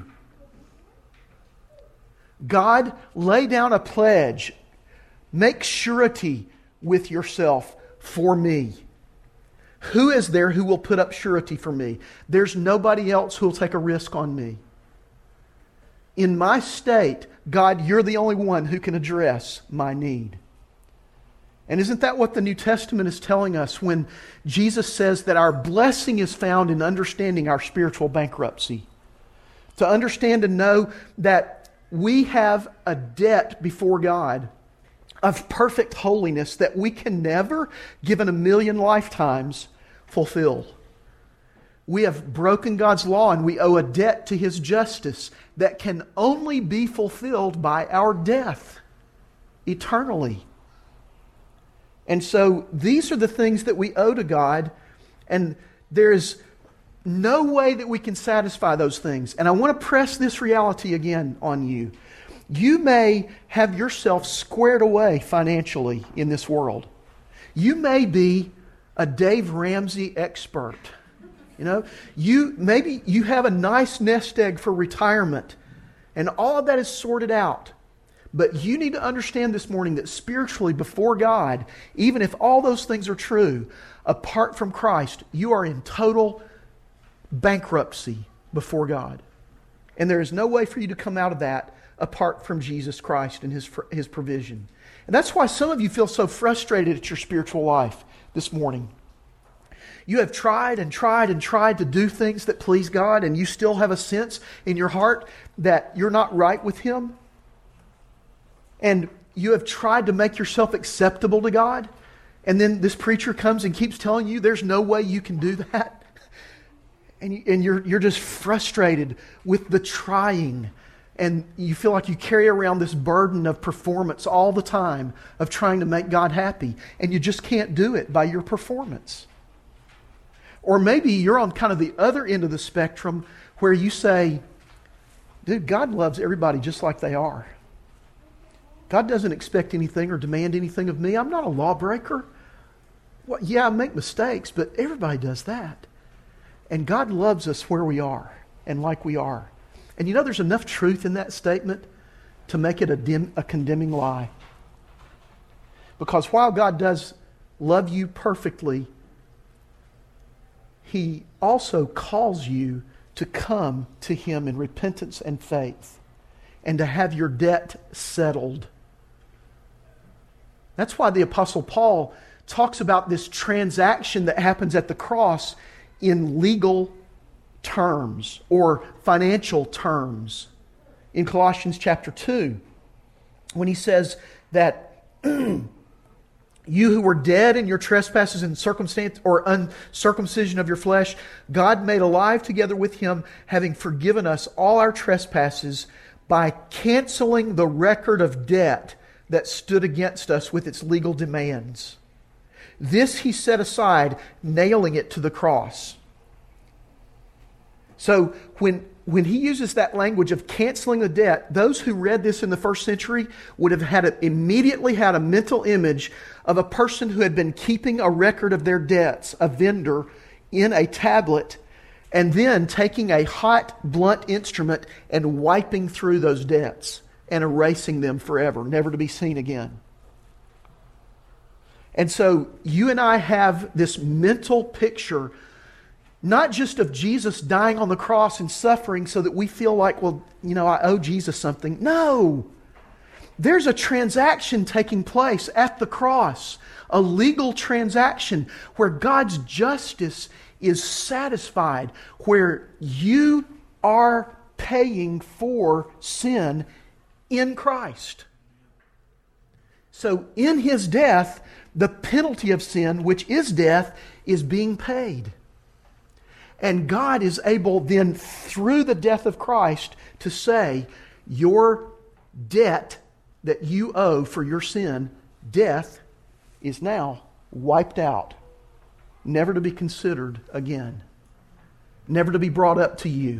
God, lay down a pledge. Make surety with yourself for me. Who is there who will put up surety for me? There's nobody else who will take a risk on me. In my state, God, you're the only one who can address my need. And isn't that what the New Testament is telling us when Jesus says that our blessing is found in understanding our spiritual bankruptcy? To understand and know that we have a debt before God of perfect holiness that we can never, given a million lifetimes, fulfill. We have broken God's law and we owe a debt to His justice that can only be fulfilled by our death eternally. And so these are the things that we owe to God, and there is no way that we can satisfy those things. And I want to press this reality again on you. You may have yourself squared away financially in this world. You may be a Dave Ramsey expert. You know, you maybe you have a nice nest egg for retirement, and all of that is sorted out. But you need to understand this morning that spiritually before God, even if all those things are true, apart from Christ, you are in total bankruptcy before God. And there is no way for you to come out of that apart from Jesus Christ and His, His provision. And that's why some of you feel so frustrated at your spiritual life this morning. You have tried and tried and tried to do things that please God, and you still have a sense in your heart that you're not right with Him. And you have tried to make yourself acceptable to God, and then this preacher comes and keeps telling you there's no way you can do that. And, you, and you're, you're just frustrated with the trying, and you feel like you carry around this burden of performance all the time of trying to make God happy, and you just can't do it by your performance. Or maybe you're on kind of the other end of the spectrum where you say, dude, God loves everybody just like they are. God doesn't expect anything or demand anything of me. I'm not a lawbreaker. Well, yeah, I make mistakes, but everybody does that. And God loves us where we are and like we are. And you know there's enough truth in that statement to make it a, dim, a condemning lie. Because while God does love you perfectly, He also calls you to come to Him in repentance and faith and to have your debt settled. That's why the Apostle Paul talks about this transaction that happens at the cross in legal terms or financial terms. In Colossians chapter two, when he says that you who were dead in your trespasses and circumstance or uncircumcision of your flesh, God made alive together with Him, having forgiven us all our trespasses by canceling the record of debt that stood against us with its legal demands. This He set aside, nailing it to the cross. So when, when he uses that language of canceling the debt, those who read this in the first century would have had a, immediately had a mental image of a person who had been keeping a record of their debts, a vendor, in a tablet, and then taking a hot, blunt instrument and wiping through those debts and erasing them forever, never to be seen again. And so you and I have this mental picture, not just of Jesus dying on the cross and suffering so that we feel like, well, you know, I owe Jesus something. No! There's a transaction taking place at the cross, a legal transaction where God's justice is satisfied, where you are paying for sin in Christ. So in His death, the penalty of sin, which is death, is being paid. And God is able then, through the death of Christ, to say, your debt that you owe for your sin, death, is now wiped out, never to be considered again, never to be brought up to you.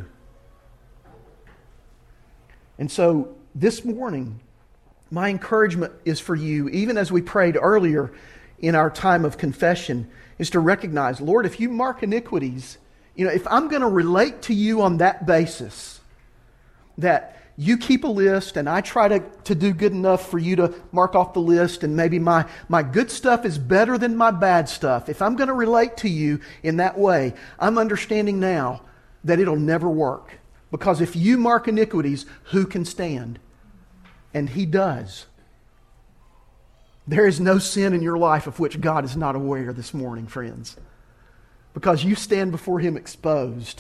And so this morning, my encouragement is for you, even as we prayed earlier in our time of confession, is to recognize, Lord, if you mark iniquities, you know, if I'm going to relate to you on that basis, that you keep a list and I try to, to do good enough for you to mark off the list, and maybe my, my good stuff is better than my bad stuff. If I'm going to relate to you in that way, I'm understanding now that it'll never work. Because if you mark iniquities, who can stand? And He does. There is no sin in your life of which God is not aware this morning, friends. Because you stand before Him exposed.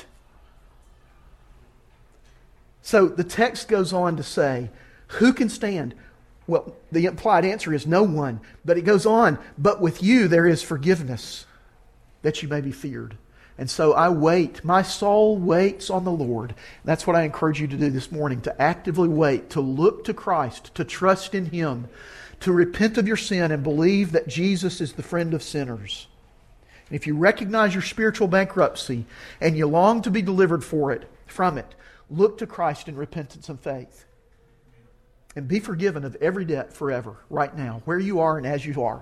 So the text goes on to say, who can stand? Well, the implied answer is no one. But it goes on, but with you there is forgiveness, that you may be feared. And so I wait. My soul waits on the Lord. That's what I encourage you to do this morning, to actively wait, to look to Christ, to trust in Him, to repent of your sin and believe that Jesus is the friend of sinners. And if you recognize your spiritual bankruptcy and you long to be delivered for it, from it, look to Christ in repentance and faith. And be forgiven of every debt forever, right now, where you are and as you are.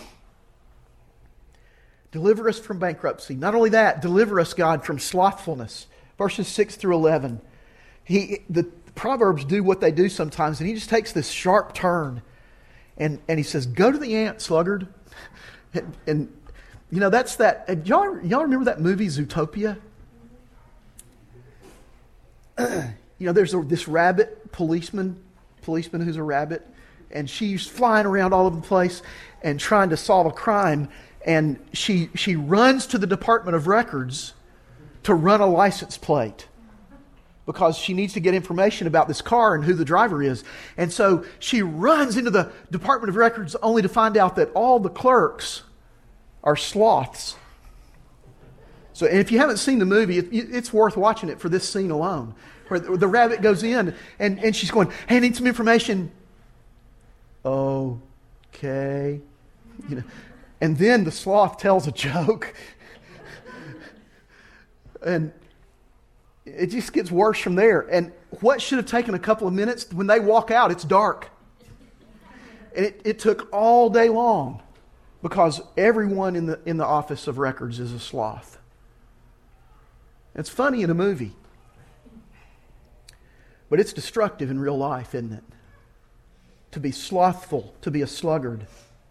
Deliver us from bankruptcy. Not only that, deliver us, God, from slothfulness. Verses six through eleven. He, the Proverbs do what they do sometimes, and he just takes this sharp turn. And, and he says, go to the ant, sluggard. And, and you know, that's that. And y'all, y'all remember that movie, Zootopia? You know, there's a, this rabbit policeman, policeman who's a rabbit, and she's flying around all over the place and trying to solve a crime. And she she runs to the Department of Records to run a license plate because she needs to get information about this car and who the driver is. And so she runs into the Department of Records only to find out that all the clerks are sloths. So, and if you haven't seen the movie, it, it's worth watching it for this scene alone, where the, the rabbit goes in and, and she's going, hey, I need some information. Okay. You know. And then the sloth tells a joke. And it just gets worse from there. And what should have taken a couple of minutes, when they walk out, it's dark. And it, it took all day long because everyone in the in the office of records is a sloth. It's funny in a movie. But it's destructive in real life, isn't it? To be slothful, to be a sluggard.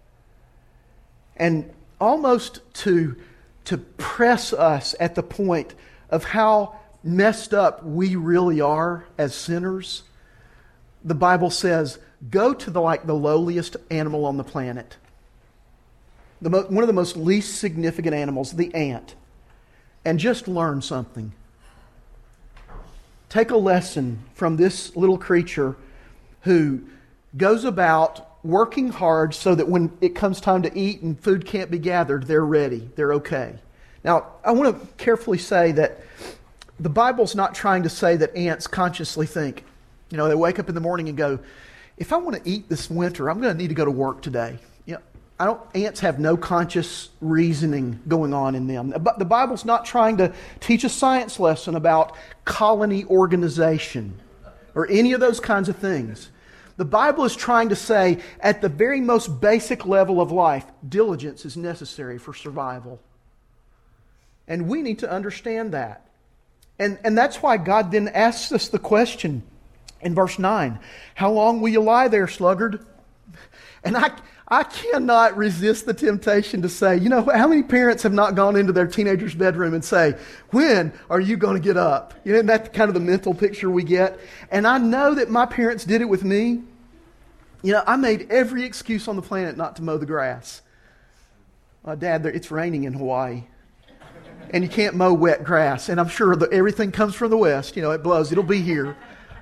And almost to, to press us at the point of how messed up we really are as sinners, the Bible says, go to the like the lowliest animal on the planet. The mo- one of the most least significant animals, the ant, and just learn something. Take a lesson from this little creature who goes about working hard so that when it comes time to eat and food can't be gathered, they're ready, they're okay. Now, I want to carefully say that the Bible's not trying to say that ants consciously think, you know, they wake up in the morning and go, if I want to eat this winter, I'm going to need to go to work today. You know, I don't. Ants have no conscious reasoning going on in them. But the Bible's not trying to teach a science lesson about colony organization or any of those kinds of things. The Bible is trying to say, at the very most basic level of life, diligence is necessary for survival. And we need to understand that. And, and that's why God then asks us the question in verse nine, how long will you lie there, sluggard? And I, I cannot resist the temptation to say, you know, how many parents have not gone into their teenager's bedroom and say, when are you going to get up? You know, isn't that kind of the mental picture we get? And I know that my parents did it with me. You know, I made every excuse on the planet not to mow the grass. Uh, Dad, it's raining in Hawaii. And you can't mow wet grass. And I'm sure that everything comes from the west. You know, it blows. It'll be here.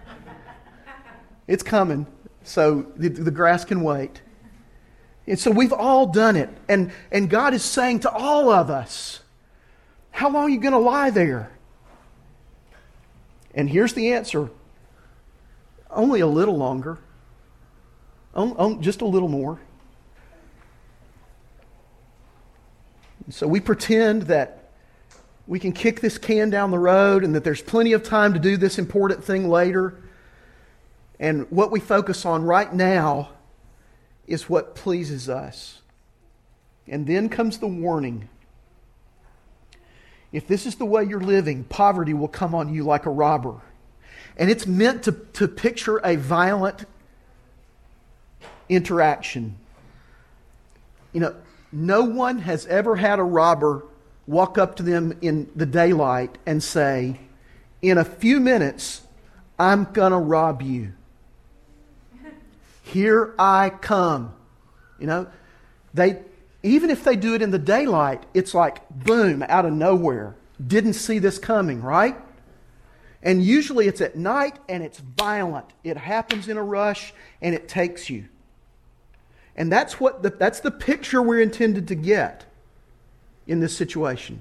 It's coming. So the, the grass can wait. And so we've all done it. And, and God is saying to all of us, how long are you going to lie there? And here's the answer. Only a little longer. On, on, just a little more. So we pretend that we can kick this can down the road and that there's plenty of time to do this important thing later. And what we focus on right now is what pleases us. And then comes the warning. If this is the way you're living, poverty will come on you like a robber. And it's meant to, to picture a violent interaction. You know, no one has ever had a robber walk up to them in the daylight and say, in a few minutes, I'm going to rob you. Here I come. You know, they even if they do it in the daylight, it's like, boom, out of nowhere. Didn't see this coming, right? And usually it's at night and it's violent. It happens in a rush and it takes you. And that's what the, that's the picture we're intended to get in this situation.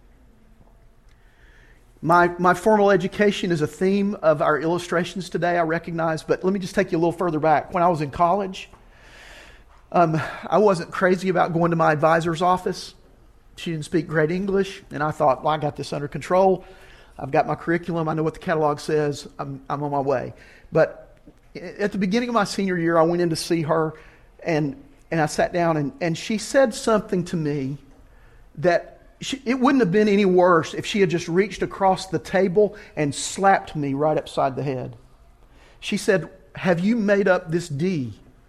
My, my formal education is a theme of our illustrations today, I recognize, but let me just take you a little further back. When I was in college, um, I wasn't crazy about going to my advisor's office. She didn't speak great English, and I thought, well, I got this under control. I've got my curriculum. I know what the catalog says. I'm, I'm on my way. But at the beginning of my senior year, I went in to see her, and, and I sat down, and, and she said something to me that She, it wouldn't have been any worse if she had just reached across the table and slapped me right upside the head. She said, have you made up this D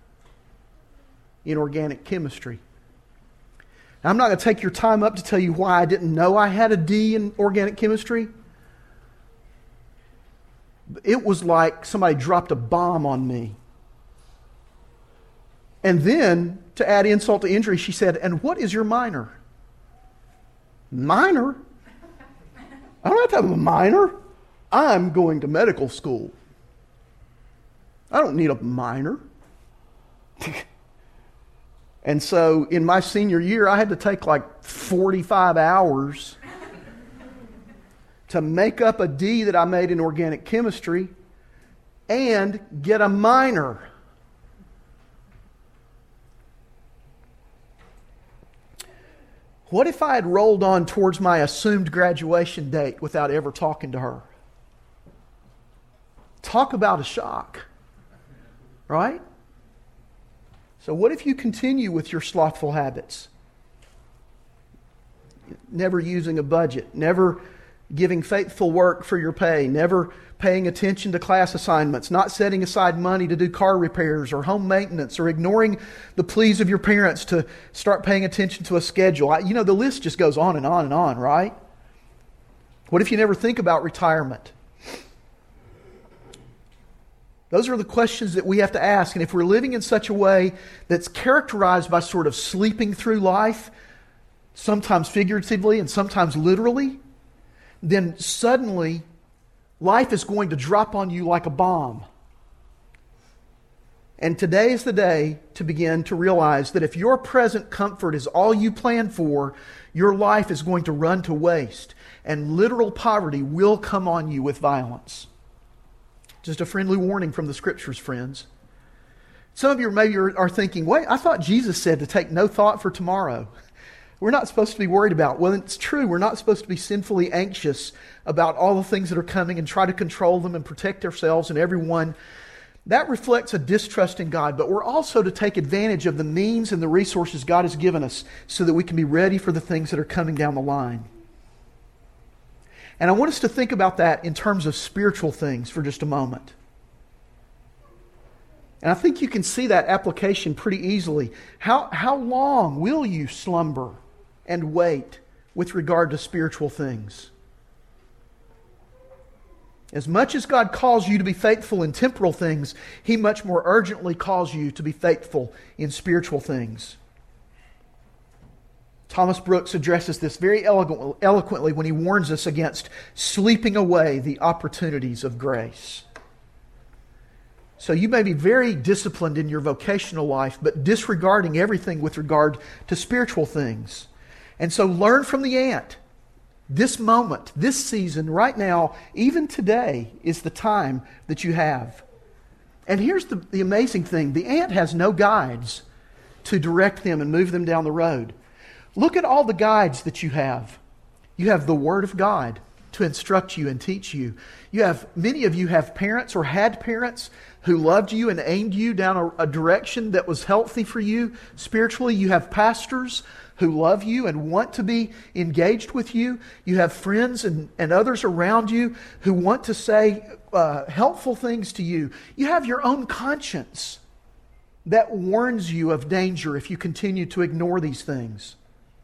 in organic chemistry? Now, I'm not going to take your time up to tell you why I didn't know I had a D in organic chemistry. It was like somebody dropped a bomb on me. And then, to add insult to injury, she said, and what is your minor? Minor? I don't have to have a minor. I'm going to medical school. I don't need a minor. And so in my senior year, I had to take like forty-five hours to make up a D that I made in organic chemistry and get a minor. What if I had rolled on towards my assumed graduation date without ever talking to her? Talk about a shock, right? So what if you continue with your slothful habits? Never using a budget, never giving faithful work for your pay, never paying attention to class assignments, not setting aside money to do car repairs or home maintenance, or ignoring the pleas of your parents to start paying attention to a schedule. I, you know, the list just goes on and on and on, right? What if you never think about retirement? Those are the questions that we have to ask. And if we're living in such a way that's characterized by sort of sleeping through life, sometimes figuratively and sometimes literally, then suddenly life is going to drop on you like a bomb. And today is the day to begin to realize that if your present comfort is all you plan for, your life is going to run to waste, and literal poverty will come on you with violence. Just a friendly warning from the Scriptures, friends. Some of you maybe are, are thinking, wait, I thought Jesus said to take no thought for tomorrow. We're not supposed to be worried about. Well, it's true. We're not supposed to be sinfully anxious about all the things that are coming and try to control them and protect ourselves and everyone. That reflects a distrust in God. But we're also to take advantage of the means and the resources God has given us so that we can be ready for the things that are coming down the line. And I want us to think about that in terms of spiritual things for just a moment. And I think you can see that application pretty easily. How, how long will you slumber and wait with regard to spiritual things? As much as God calls you to be faithful in temporal things, He much more urgently calls you to be faithful in spiritual things. Thomas Brooks addresses this very eloquent, eloquently when he warns us against sleeping away the opportunities of grace. So you may be very disciplined in your vocational life, but disregarding everything with regard to spiritual things. And so learn from the ant. This moment, this season, right now, even today, is the time that you have. And here's the, the amazing thing. The ant has no guides to direct them and move them down the road. Look at all the guides that you have. You have the Word of God to instruct you and teach you. You have, many of you have parents or had parents who loved you and aimed you down a, a direction that was healthy for you spiritually. You have pastors who love you and want to be engaged with you. You have friends and, and others around you who want to say uh, helpful things to you. You have your own conscience that warns you of danger if you continue to ignore these things.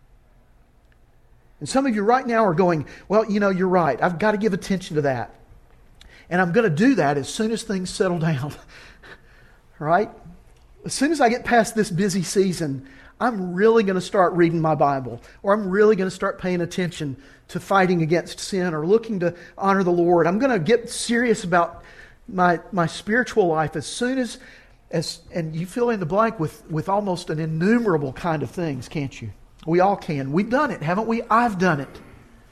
And some of you right now are going, well, you know, you're right. I've got to give attention to that. And I'm going to do that as soon as things settle down. Right? As soon as I get past this busy season, I'm really going to start reading my Bible. Or I'm really going to start paying attention to fighting against sin or looking to honor the Lord. I'm going to get serious about my, my spiritual life as soon as, as, and you fill in the blank with, with almost an innumerable kind of things, can't you? We all can. We've done it, haven't we? I've done it.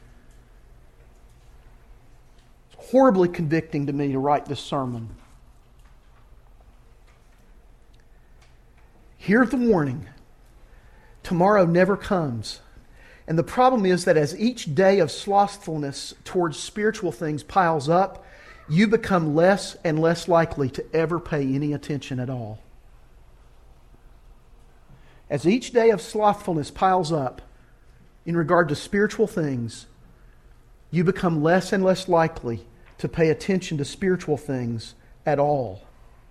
It's horribly convicting to me to write this sermon. Hear the warning. Tomorrow never comes. And the problem is that as each day of slothfulness towards spiritual things piles up, you become less and less likely to ever pay any attention at all. As each day of slothfulness piles up in regard to spiritual things, you become less and less likely to pay attention to spiritual things at all.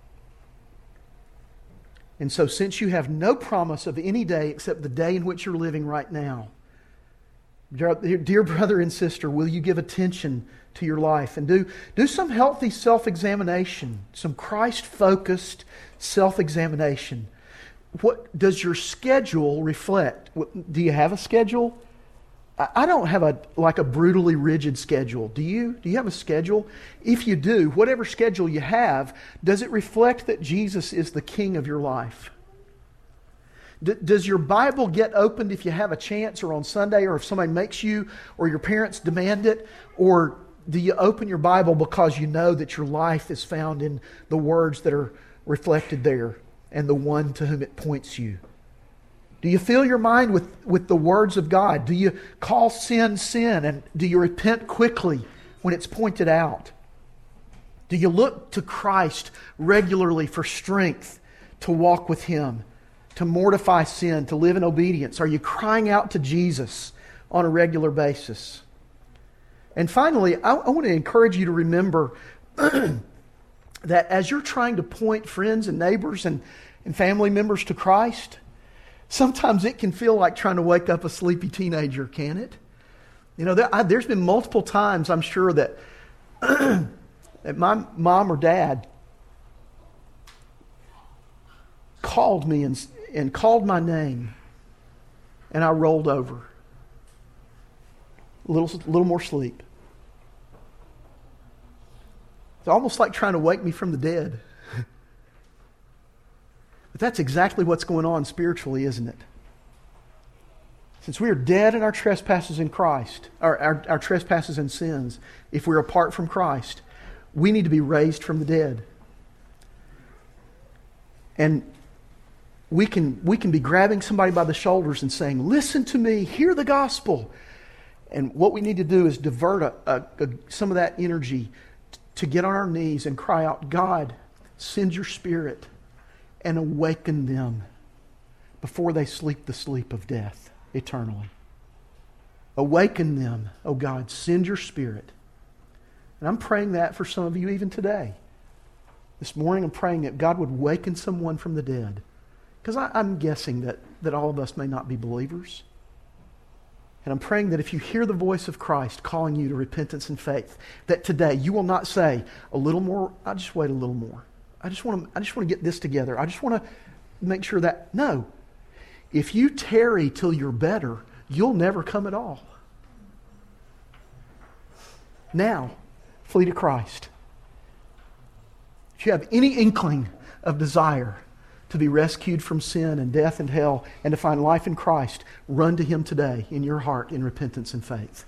And so since you have no promise of any day except the day in which you're living right now, dear brother and sister, will you give attention to your life and do, do some healthy self-examination, some Christ-focused self-examination. What does your schedule reflect? Do you have a schedule? I don't have a like a brutally rigid schedule. Do you? Do you have a schedule? If you do, whatever schedule you have, does it reflect that Jesus is the King of your life? D- does your Bible get opened if you have a chance or on Sunday or if somebody makes you or your parents demand it? Or do you open your Bible because you know that your life is found in the words that are reflected there and the one to whom it points you? Do you fill your mind with, with the words of God? Do you call sin sin? And do you repent quickly when it's pointed out? Do you look to Christ regularly for strength to walk with Him, to mortify sin, to live in obedience? Are you crying out to Jesus on a regular basis? And finally, I, I want to encourage you to remember that as you're trying to point friends and neighbors and, and family members to Christ, sometimes it can feel like trying to wake up a sleepy teenager, can it? You know, there, I, there's been multiple times, I'm sure, that, that my mom or dad called me and, and called my name, and I rolled over. A little, little more sleep. It's almost like trying to wake me from the dead. But that's exactly what's going on spiritually, isn't it? Since we are dead in our trespasses in Christ, our, our, our trespasses and sins, if we're apart from Christ, we need to be raised from the dead. And we can, we can be grabbing somebody by the shoulders and saying, listen to me, hear the gospel. And what we need to do is divert a, a, a, some of that energy t- to get on our knees and cry out, God, send your Spirit and awaken them before they sleep the sleep of death eternally. Awaken them, oh God, send your Spirit. And I'm praying that for some of you even today. This morning I'm praying that God would waken someone from the dead. Because I'm guessing that, that all of us may not be believers. And I'm praying that if you hear the voice of Christ calling you to repentance and faith, that today you will not say, a little more, I'll just wait a little more. I just want to, I just want to get this together. I just want to make sure that, no. If you tarry till you're better, you'll never come at all. Now, flee to Christ. If you have any inkling of desire to be rescued from sin and death and hell and to find life in Christ, run to Him today in your heart in repentance and faith.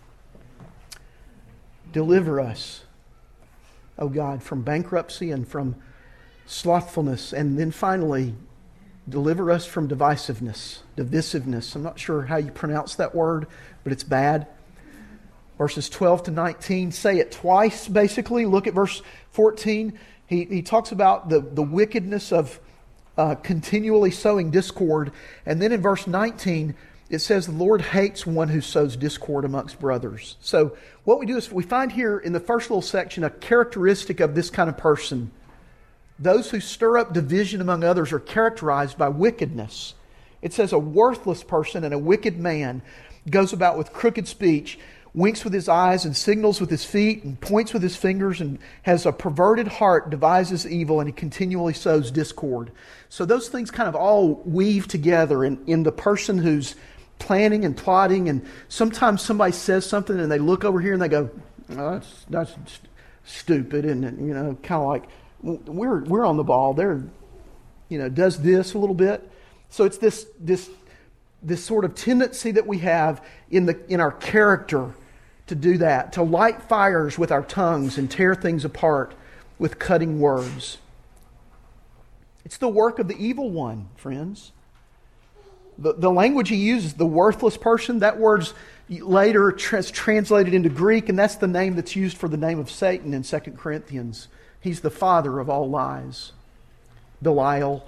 Deliver us, O God, from bankruptcy and from slothfulness, and then finally, deliver us from divisiveness, divisiveness. I'm not sure how you pronounce that word, but it's bad. Verses twelve to nineteen say it twice, basically. Look at verse fourteen. He, he talks about the, the wickedness of Uh, continually sowing discord. And then in verse nineteen, it says the Lord hates one who sows discord amongst brothers. So what we do is we find here in the first little section a characteristic of this kind of person. Those who stir up division among others are characterized by wickedness. It says a worthless person and a wicked man goes about with crooked speech, winks with his eyes and signals with his feet and points with his fingers and has a perverted heart, devises evil, and he continually sows discord. So those things kind of all weave together in, in the person who's planning and plotting, and sometimes somebody says something and they look over here and they go, oh, that's, that's stupid, and you know, kind of like, we're we're on the ball. They're, you know, does this a little bit. So it's this this this sort of tendency that we have in the in our character to do that, to light fires with our tongues and tear things apart with cutting words. It's the work of the evil one, friends. The, the language he uses, the worthless person, that word's later trans- translated into Greek, and that's the name that's used for the name of Satan in Second Corinthians. He's the father of all lies. Belial.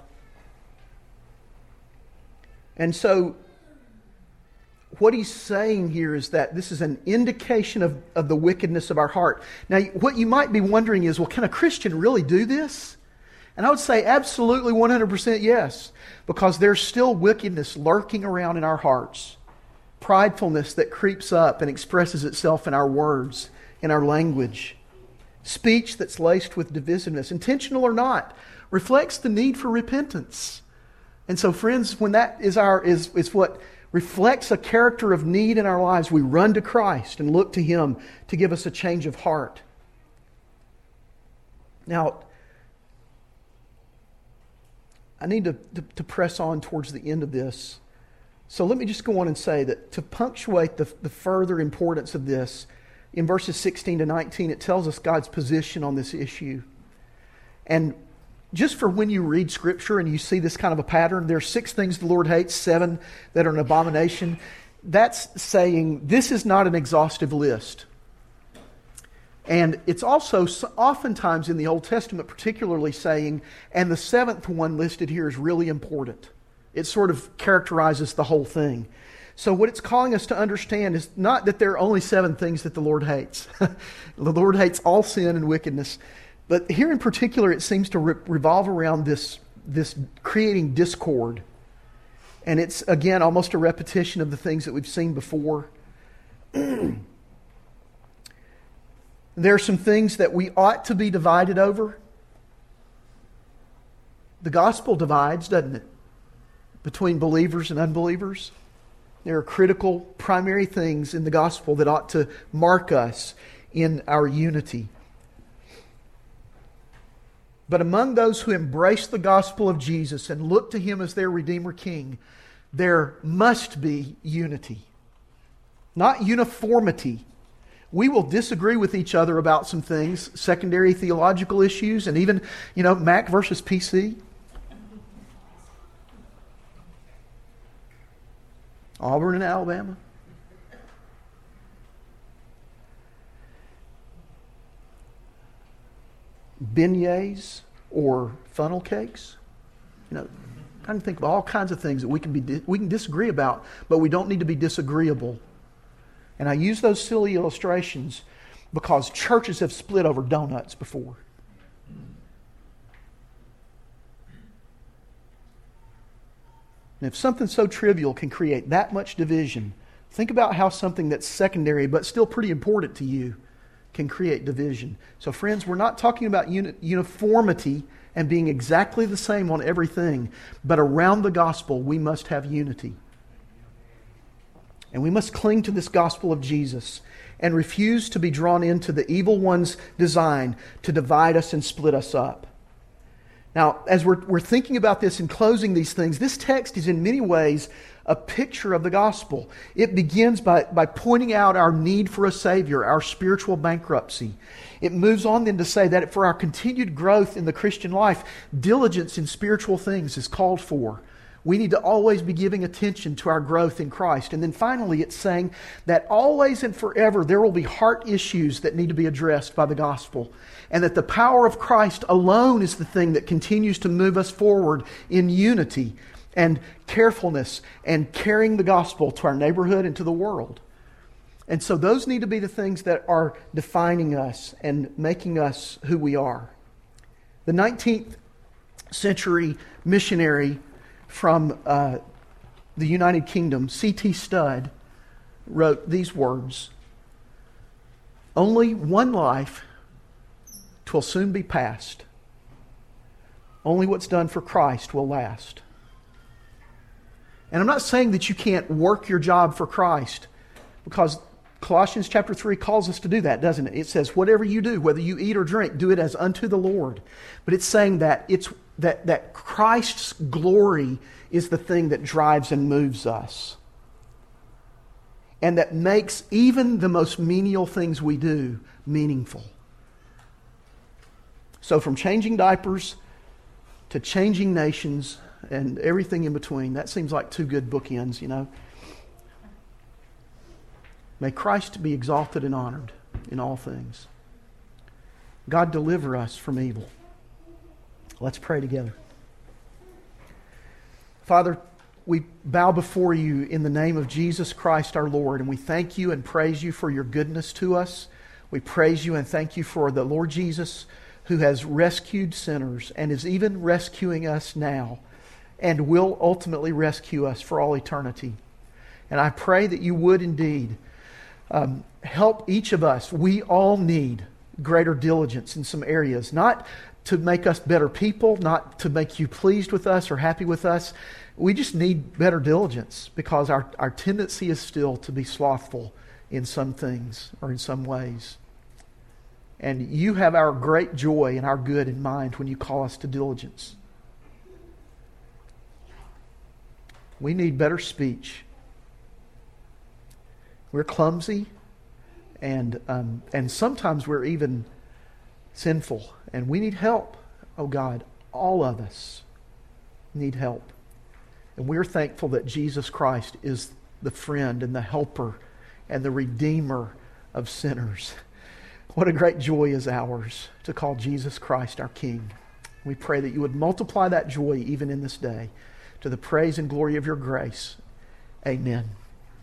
And so, what he's saying here is that this is an indication of, of the wickedness of our heart. Now, what you might be wondering is, well, can a Christian really do this? And I would say absolutely one hundred percent yes, because there's still wickedness lurking around in our hearts. Pridefulness that creeps up and expresses itself in our words, in our language. Speech that's laced with divisiveness, intentional or not, reflects the need for repentance. And so, friends, when that is our is, is what reflects a character of need in our lives, we run to Christ and look to Him to give us a change of heart. Now, I need to, to, to press on towards the end of this. So let me just go on and say that to punctuate the, the further importance of this, in verses sixteen to nineteen, it tells us God's position on this issue. And just for when you read Scripture and you see this kind of a pattern, there are six things the Lord hates, seven that are an abomination. That's saying this is not an exhaustive list. And it's also oftentimes in the Old Testament particularly saying, and the seventh one listed here is really important. It sort of characterizes the whole thing. So what it's calling us to understand is not that there are only seven things that the Lord hates. The Lord hates all sin and wickedness. But here in particular, it seems to re- revolve around this, this creating discord. And it's, again, almost a repetition of the things that we've seen before. There are some things that we ought to be divided over. The gospel divides, doesn't it? Between believers and unbelievers. There are critical, primary things in the gospel that ought to mark us in our unity. But among those who embrace the gospel of Jesus and look to Him as their Redeemer King, there must be unity. Not uniformity. We will disagree with each other about some things, secondary theological issues, and even, you know, Mac versus P C. Auburn and Alabama. Beignets or funnel cakes. You know, I can think of all kinds of things that we can be we can disagree about, but we don't need to be disagreeable. And I use those silly illustrations because churches have split over donuts before. And if something so trivial can create that much division, think about how something that's secondary but still pretty important to you can create division. So friends, we're not talking about uni- uniformity and being exactly the same on everything, but around the gospel we must have unity. And we must cling to this gospel of Jesus and refuse to be drawn into the evil one's design to divide us and split us up. Now, as we're, we're thinking about this and closing these things, this text is in many ways a picture of the gospel. It begins by, by pointing out our need for a Savior, our spiritual bankruptcy. It moves on then to say that for our continued growth in the Christian life, diligence in spiritual things is called for. We need to always be giving attention to our growth in Christ. And then finally, it's saying that always and forever there will be heart issues that need to be addressed by the gospel. And that the power of Christ alone is the thing that continues to move us forward in unity and carefulness and carrying the gospel to our neighborhood and to the world. And so those need to be the things that are defining us and making us who we are. The nineteenth century missionary from uh, the United Kingdom, C T Studd, wrote these words: "Only one life, 'twill soon be past. Only what's done for Christ will last." And I'm not saying that you can't work your job for Christ, because Colossians chapter three calls us to do that, doesn't it? It says, whatever you do, whether you eat or drink, do it as unto the Lord. But it's saying that it's that, that Christ's glory is the thing that drives and moves us. And that makes even the most menial things we do meaningful. So from changing diapers to changing nations and everything in between, that seems like two good bookends, you know. May Christ be exalted and honored in all things. God, deliver us from evil. Let's pray together. Father, we bow before you in the name of Jesus Christ our Lord, and we thank you and praise you for your goodness to us. We praise you and thank you for the Lord Jesus who has rescued sinners and is even rescuing us now and will ultimately rescue us for all eternity. And I pray that you would indeed um, help each of us. We all need greater diligence in some areas, not to make us better people, not to make you pleased with us or happy with us. We just need better diligence because our, our tendency is still to be slothful in some things or in some ways. And you have our great joy and our good in mind when you call us to diligence. We need better speech. We're clumsy, and um, and sometimes we're even sinful, and we need help. Oh God, all of us need help. And we're thankful that Jesus Christ is the friend and the helper and the redeemer of sinners. What a great joy is ours to call Jesus Christ our King. We pray that you would multiply that joy even in this day to the praise and glory of your grace. Amen.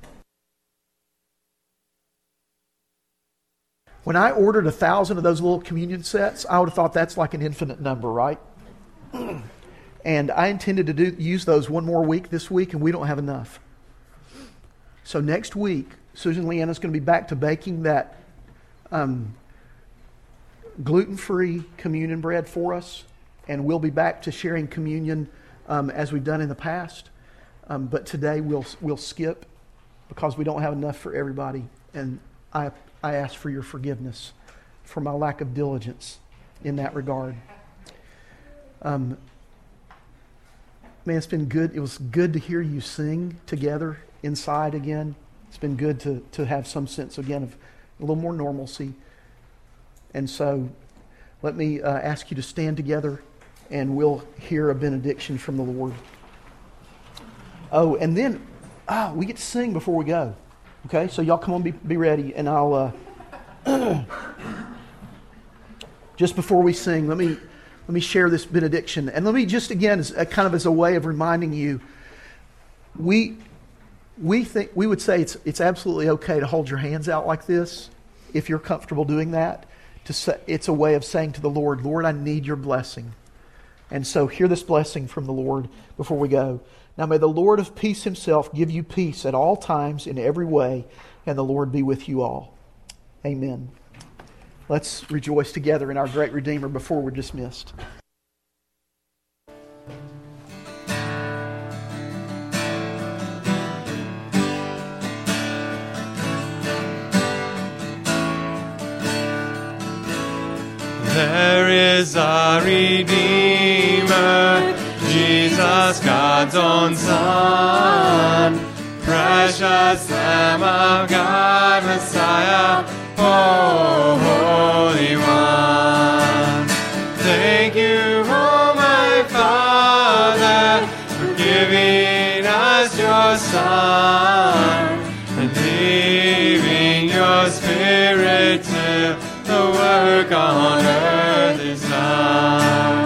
When I ordered a thousand of those little communion sets, I would have thought that's like an infinite number, right? And I intended to do use those one more week this week, and we don't have enough. So next week, Susan Leanna's going to be back to baking that um, gluten-free communion bread for us, and we'll be back to sharing communion um, as we've done in the past. Um, but today we'll we'll skip because we don't have enough for everybody, and I I ask for your forgiveness for my lack of diligence in that regard. Um, man, it's been good. It was good to hear you sing together inside again. It's been good to to have some sense again of a little more normalcy. And so, let me uh, ask you to stand together, and we'll hear a benediction from the Lord. Oh, and then, ah, we get to sing before we go. Okay, so y'all come on, be, be ready, and I'll, uh, just before we sing, let me let me share this benediction. And let me just, again, as a, kind of as a way of reminding you, we we think we would say it's it's absolutely okay to hold your hands out like this, if you're comfortable doing that. To say, it's a way of saying to the Lord, Lord, I need your blessing. And so hear this blessing from the Lord before we go. Now may the Lord of peace himself give you peace at all times in every way, and the Lord be with you all. Amen. Let's rejoice together in our great Redeemer before we're dismissed. There is a Redeemer, Jesus, God's own Son, precious Lamb of God, Messiah, oh, Holy One. Thank you, oh my Father, for giving us your Son, and leaving your Spirit till the work on earth is done.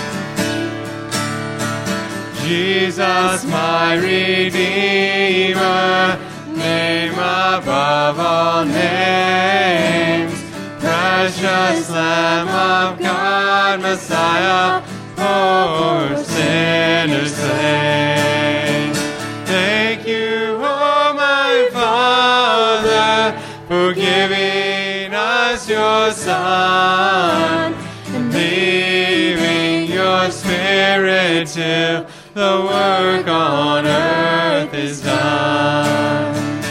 Jesus, my Redeemer, name above all names, precious Lamb of God, Messiah, for sinners slain. Thank you, oh my Father, for giving us your Son, and leaving your Spirit till the work on earth is done.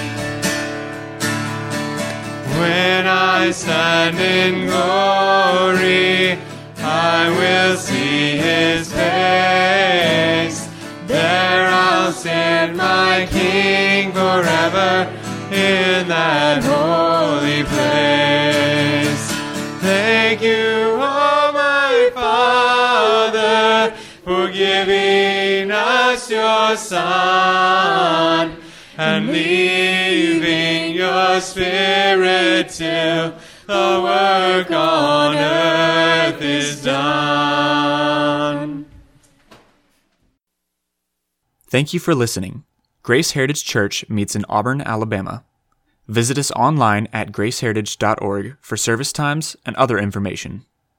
When I stand in glory, I will see his face. There I'll stand my King forever in that holy place. Thank you, oh my Father, for giving us your Son, and leaving your Spirit till the work on earth is done. Thank you for listening. Grace Heritage Church meets in Auburn, Alabama. Visit us online at grace heritage dot org for service times and other information.